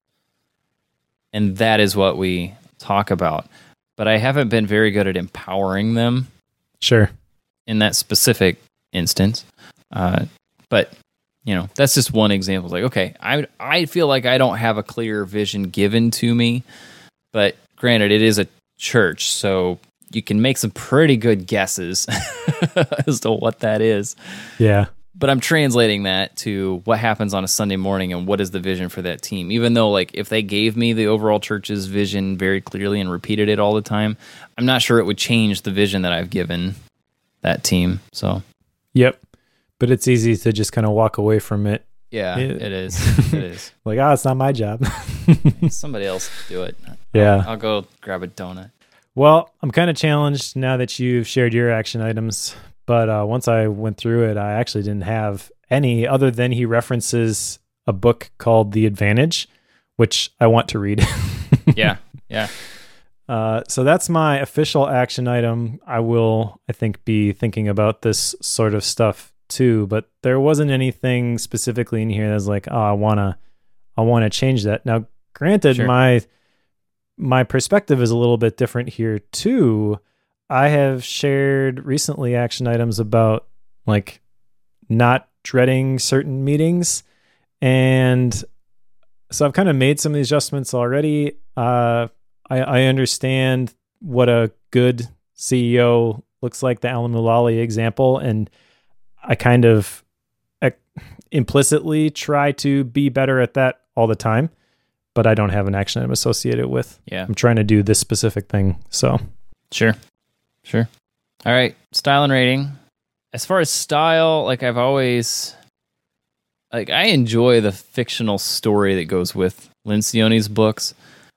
And that is what we talk about. But I haven't been very good at empowering them. Sure. In that specific instance. Uh, but, you know, that's just one example. It's like, okay, I I feel like I don't have a clear vision given to me, but granted, it is a church, so you can make some pretty good guesses as to what that is. Yeah. But I'm translating that to what happens on a Sunday morning and what is the vision for that team. Even though, like, if they gave me the overall church's vision very clearly and repeated it all the time, I'm not sure it would change the vision that I've given that team. So, yep. But it's easy to just kind of walk away from it. Yeah, it, it is. It is. Like, oh, it's not my job. Somebody else do it. Yeah. I'll, I'll go grab a donut. Well, I'm kind of challenged now that you've shared your action items. But uh, once I went through it, I actually didn't have any other than he references a book called The Advantage, which I want to read. Yeah, yeah. Uh, so that's my official action item. I will, I think, be thinking about this sort of stuff too. But there wasn't anything specifically in here that's like, oh, I wanna, I wanna change that. Now, granted, Sure. my my perspective is a little bit different here too. I have shared recently action items about like not dreading certain meetings. And so I've kind of made some of these adjustments already. Uh, I, I understand what a good C E O looks like, the Alan Mulally example. And I kind of uh, implicitly try to be better at that all the time, but I don't have an action item associated with. Yeah. I'm trying to do this specific thing. So Sure. Sure. All right. Style and rating. As far as style, like I've always, like I enjoy the fictional story that goes with Lencioni's books.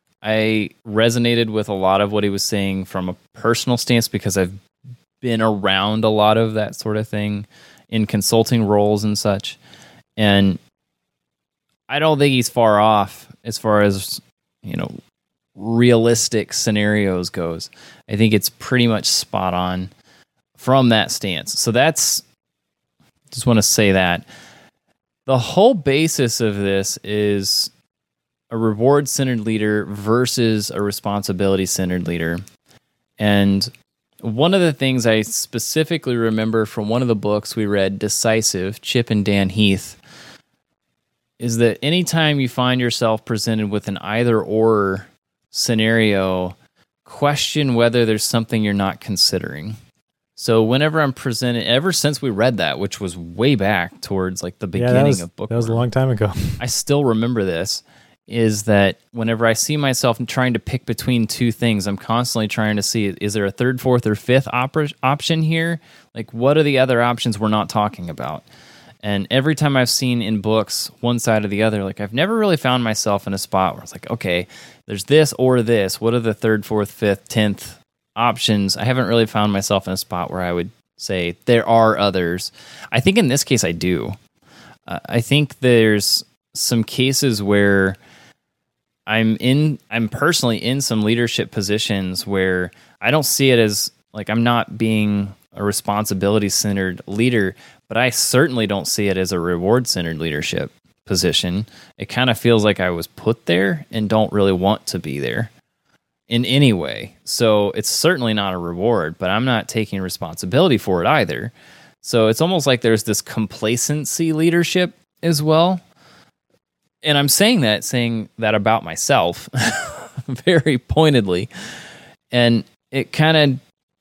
I resonated with a lot of what he was saying from a personal stance because I've been around a lot of that sort of thing in consulting roles and such. And I don't think he's far off as far as, you know, realistic scenarios goes. I think it's pretty much spot on from that stance. So that's, just want to say that. The whole basis of this is a reward-centered leader versus a responsibility-centered leader. And one of the things I specifically remember from one of the books we read, Decisive, Chip and Dan Heath, is that anytime you find yourself presented with an either-or scenario, question whether there's something you're not considering. So whenever I'm presented, ever since we read that, which was way back towards like the beginning yeah, that was, of book, that was a long time ago. I still remember this, is that whenever I see myself trying to pick between two things, I'm constantly trying to see, is there a third, fourth, or fifth op- option here? Like, what are the other options we're not talking about? And every time I've seen in books one side or the other, like I've never really found myself in a spot where it's like, okay, there's this or this. What are the third, fourth, fifth, tenth options? I haven't really found myself in a spot where I would say there are others. I think in this case I do. Uh, I think there's some cases where I'm in, I'm personally in some leadership positions where I don't see it as like I'm not being a responsibility-centered leader, but I certainly don't see it as a reward-centered leadership position. It kind of feels like I was put there and don't really want to be there in any way. So it's certainly not a reward, but I'm not taking responsibility for it either. So it's almost like there's this complacency leadership as well. And I'm saying that, saying that about myself very pointedly. And it kind of,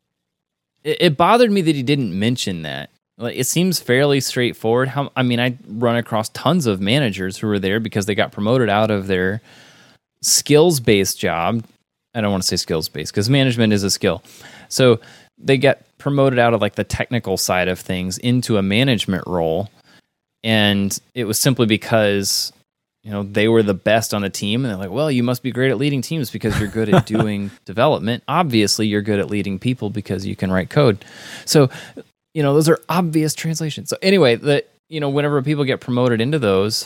it, it bothered me that he didn't mention that. Like, it seems fairly straightforward. How I mean, I run across tons of managers who are there because they got promoted out of their skills-based job. I don't want to say skills-based because management is a skill. So they get promoted out of like the technical side of things into a management role. And it was simply because, you know, they were the best on the team. And they're like, well, you must be great at leading teams because you're good at doing development. Obviously, you're good at leading people because you can write code. So, you know, those are obvious translations. So anyway, that, you know, whenever people get promoted into those,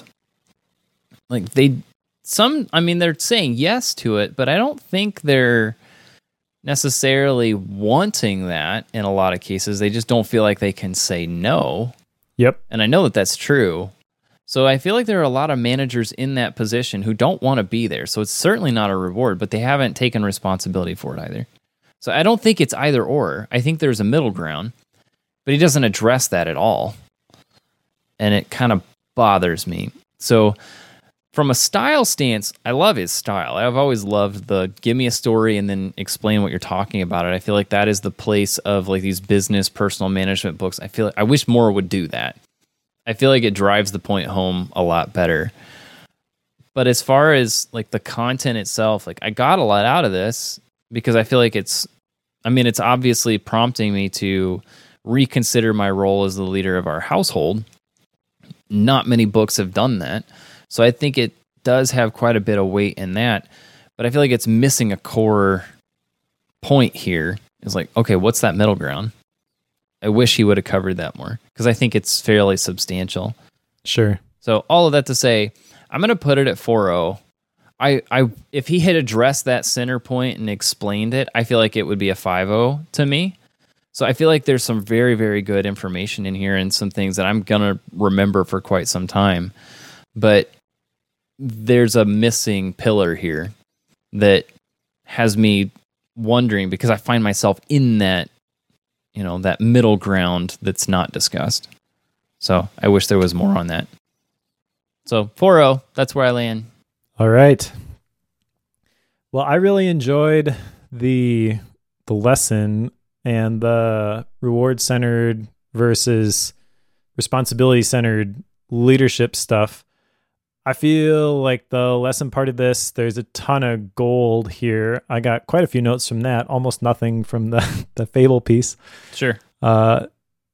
like they, some, I mean, they're saying yes to it, but I don't think they're necessarily wanting that in a lot of cases. They just don't feel like they can say no. Yep. And I know that that's true. So I feel like there are a lot of managers in that position who don't want to be there. So it's certainly not a reward, but they haven't taken responsibility for it either. So I don't think it's either or. I think there's a middle ground, but he doesn't address that at all. And it kind of bothers me. So from a style stance, I love his style. I've always loved the give me a story and then explain what you're talking about it. I feel like that is the place of like these business personal management books. I feel like I wish more would do that. I feel like it drives the point home a lot better. But as far as like the content itself, like I got a lot out of this because I feel like it's, I mean, it's obviously prompting me to reconsider my role as the leader of our household. Not many books have done that. So I think it does have quite a bit of weight in that, but I feel like it's missing a core point here. It's like, okay, what's that middle ground? I wish he would have covered that more because I think it's fairly substantial. Sure. So all of that to say, I'm going to put it at four oh. I, I, if he had addressed that center point and explained it, I feel like it would be a five oh to me. So I feel like there's some very, very good information in here and some things that I'm going to remember for quite some time. But there's a missing pillar here that has me wondering because I find myself in that, you know, that middle ground that's not discussed. So I wish there was more on that. So four oh, that's where I land. All right. Well, I really enjoyed the the lesson and the reward-centered versus responsibility-centered leadership stuff. I feel like the lesson part of this, there's a ton of gold here. I got quite a few notes from that, almost nothing from the, the fable piece. Sure. Uh,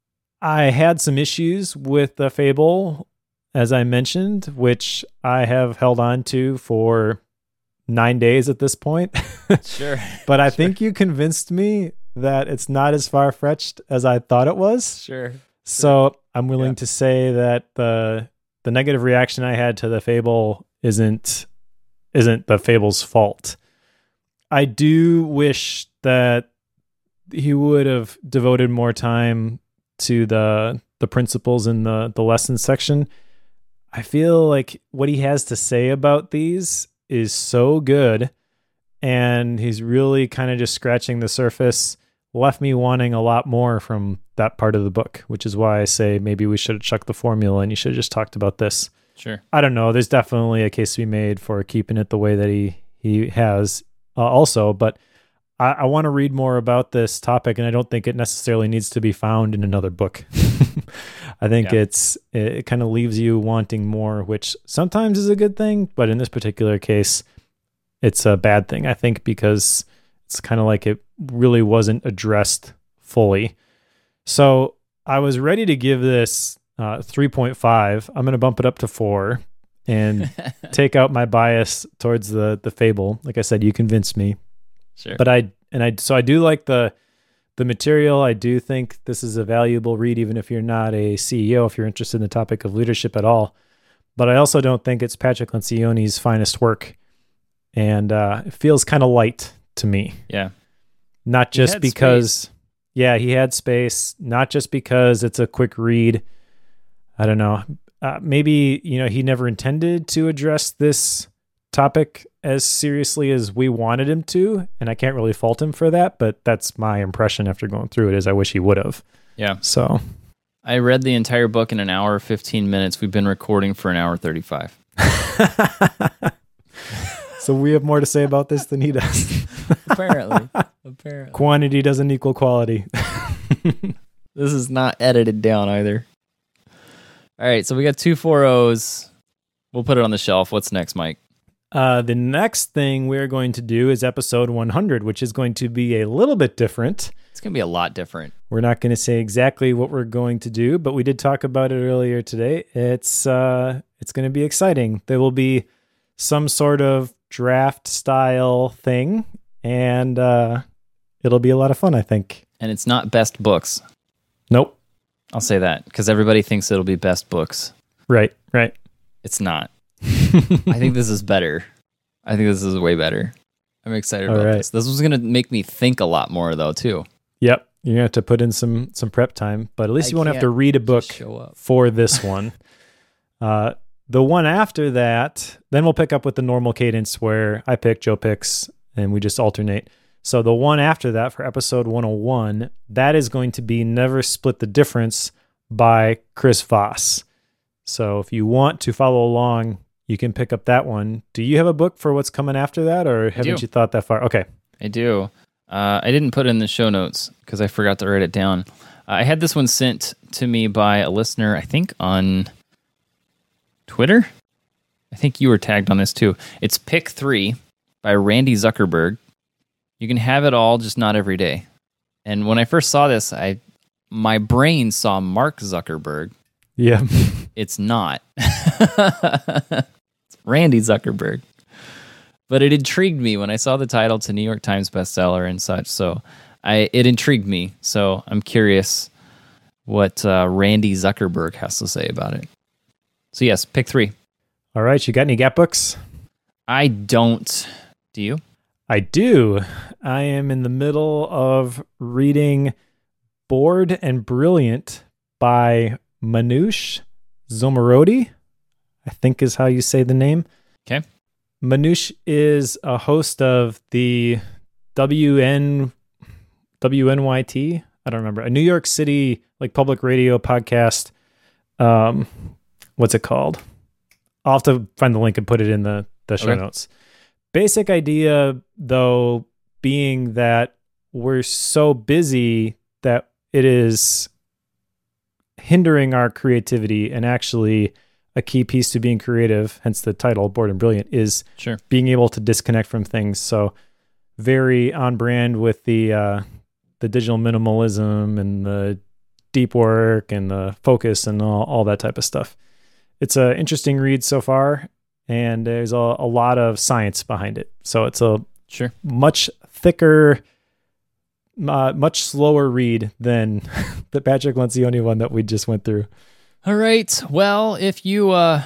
I had some issues with the fable, as I mentioned, which I have held on to for nine days at this point. Sure. But I sure. think you convinced me that it's not as far-fetched as I thought it was. Sure. So sure. I'm willing yeah. to say that the the negative reaction I had to the fable isn't isn't the fable's fault. I do wish that he would have devoted more time to the the principles in the the lesson section. I feel like what he has to say about these is so good, and he's really kind of just scratching the surface. Left me wanting a lot more from that part of the book, which is why I say maybe we should have chucked the formula and you should have just talked about this. Sure. I don't know. There's definitely a case to be made for keeping it the way that he, he has uh, also, but I, I want to read more about this topic, and I don't think it necessarily needs to be found in another book. I think yeah. it's it, it kind of leaves you wanting more, which sometimes is a good thing, but in this particular case, it's a bad thing, I think, because it's kind of like it really wasn't addressed fully. So I was ready to give this uh, three point five. I'm going to bump it up to four and take out my bias towards the the fable. Like I said, you convinced me. Sure. But I and I so I do like the the material. I do think this is a valuable read, even if you're not a C E O, if you're interested in the topic of leadership at all. But I also don't think it's Patrick Lencioni's finest work, and uh, it feels kind of light to me. Yeah. Not just because, space. yeah, he had space, not just because it's a quick read. I don't know. Uh, maybe, you know, he never intended to address this topic as seriously as we wanted him to, and I can't really fault him for that, but that's my impression after going through it, is I wish he would have. Yeah. So I read the entire book in an hour, fifteen minutes. We've been recording for an hour, thirty-five. So we have more to say about this than he does. Apparently. Apparently. Quantity doesn't equal quality. This is not edited down either. All right, so we got two four ohs. We'll put it on the shelf. What's next, Mike? Uh, the next thing we're going to do is episode one hundred, which is going to be a little bit different. It's going to be a lot different. We're not going to say exactly what we're going to do, but we did talk about it earlier today. It's uh, it's going to be exciting. There will be some sort of draft style thing, and uh, it'll be a lot of fun, I think. And it's not best books. Nope. I'll say that because everybody thinks it'll be best books. Right, right. It's not. I think this is better. I think this is way better. I'm excited All about right. this. This was going to make me think a lot more, though, too. Yep. You're going to have to put in some some prep time, but at least I you won't have can't to read a book show up. for this one. uh, the one after that, then we'll pick up with the normal cadence where I pick, Joe picks, and we just alternate. So the one after that for episode one oh one, that is going to be Never Split the Difference by Chris Voss. So if you want to follow along, you can pick up that one. Do you have a book for what's coming after that, or haven't do. you thought that far? Okay. I do. Uh, I didn't put it in the show notes because I forgot to write it down. Uh, I had this one sent to me by a listener, I think on Twitter. I think you were tagged on this too. It's Pick Three by Randy Zuckerberg. You can have it all, just not every day. And when I first saw this, I my brain saw Mark Zuckerberg. Yeah. It's not. It's Randy Zuckerberg. But it intrigued me when I saw the title. It's a New York Times bestseller and such. So I it intrigued me. So I'm curious what uh, Randy Zuckerberg has to say about it. So yes, pick three. All right. You got any Gap books? I don't. Do you? I do. I am in the middle of reading Bored and Brilliant by Manoush Zomorodi, I think is how you say the name. Okay. Manoush is a host of the W N W N Y T. I don't remember. A New York City like public radio podcast. Um, what's it called? I'll have to find the link and put it in the, the show Okay. notes. Basic idea, though, being that we're so busy that it is hindering our creativity, and actually a key piece to being creative, hence the title, Bored and Brilliant, is Sure. being able to disconnect from things. So very on brand with the uh, the digital minimalism and the deep work and the focus and all, all that type of stuff. It's an interesting read so far, and there's a, a lot of science behind it. So it's a Sure. much thicker, uh, much slower read than the Patrick Lencioni one that we just went through. All right. Well, if you uh,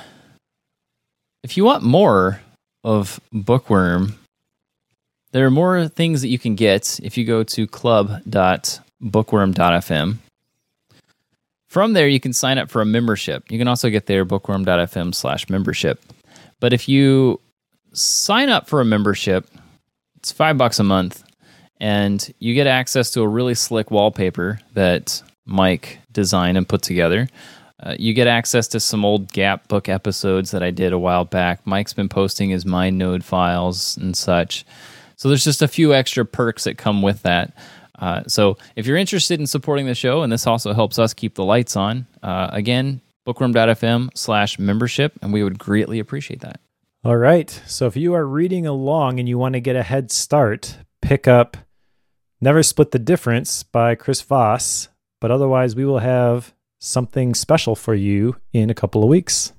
if you want more of Bookworm, there are more things that you can get if you go to club dot bookworm dot f m. From there, you can sign up for a membership. You can also get there, bookworm dot f m slash membership. But if you sign up for a membership, it's five bucks a month, and you get access to a really slick wallpaper that Mike designed and put together. Uh, you get access to some old Gap book episodes that I did a while back. Mike's been posting his MindNode files and such. So there's just a few extra perks that come with that. Uh, so if you're interested in supporting the show, and this also helps us keep the lights on, uh, again, bookworm dot f m slash membership, and we would greatly appreciate that. All right. So if you are reading along and you want to get a head start, pick up Never Split the Difference by Chris Voss. But otherwise, we will have something special for you in a couple of weeks.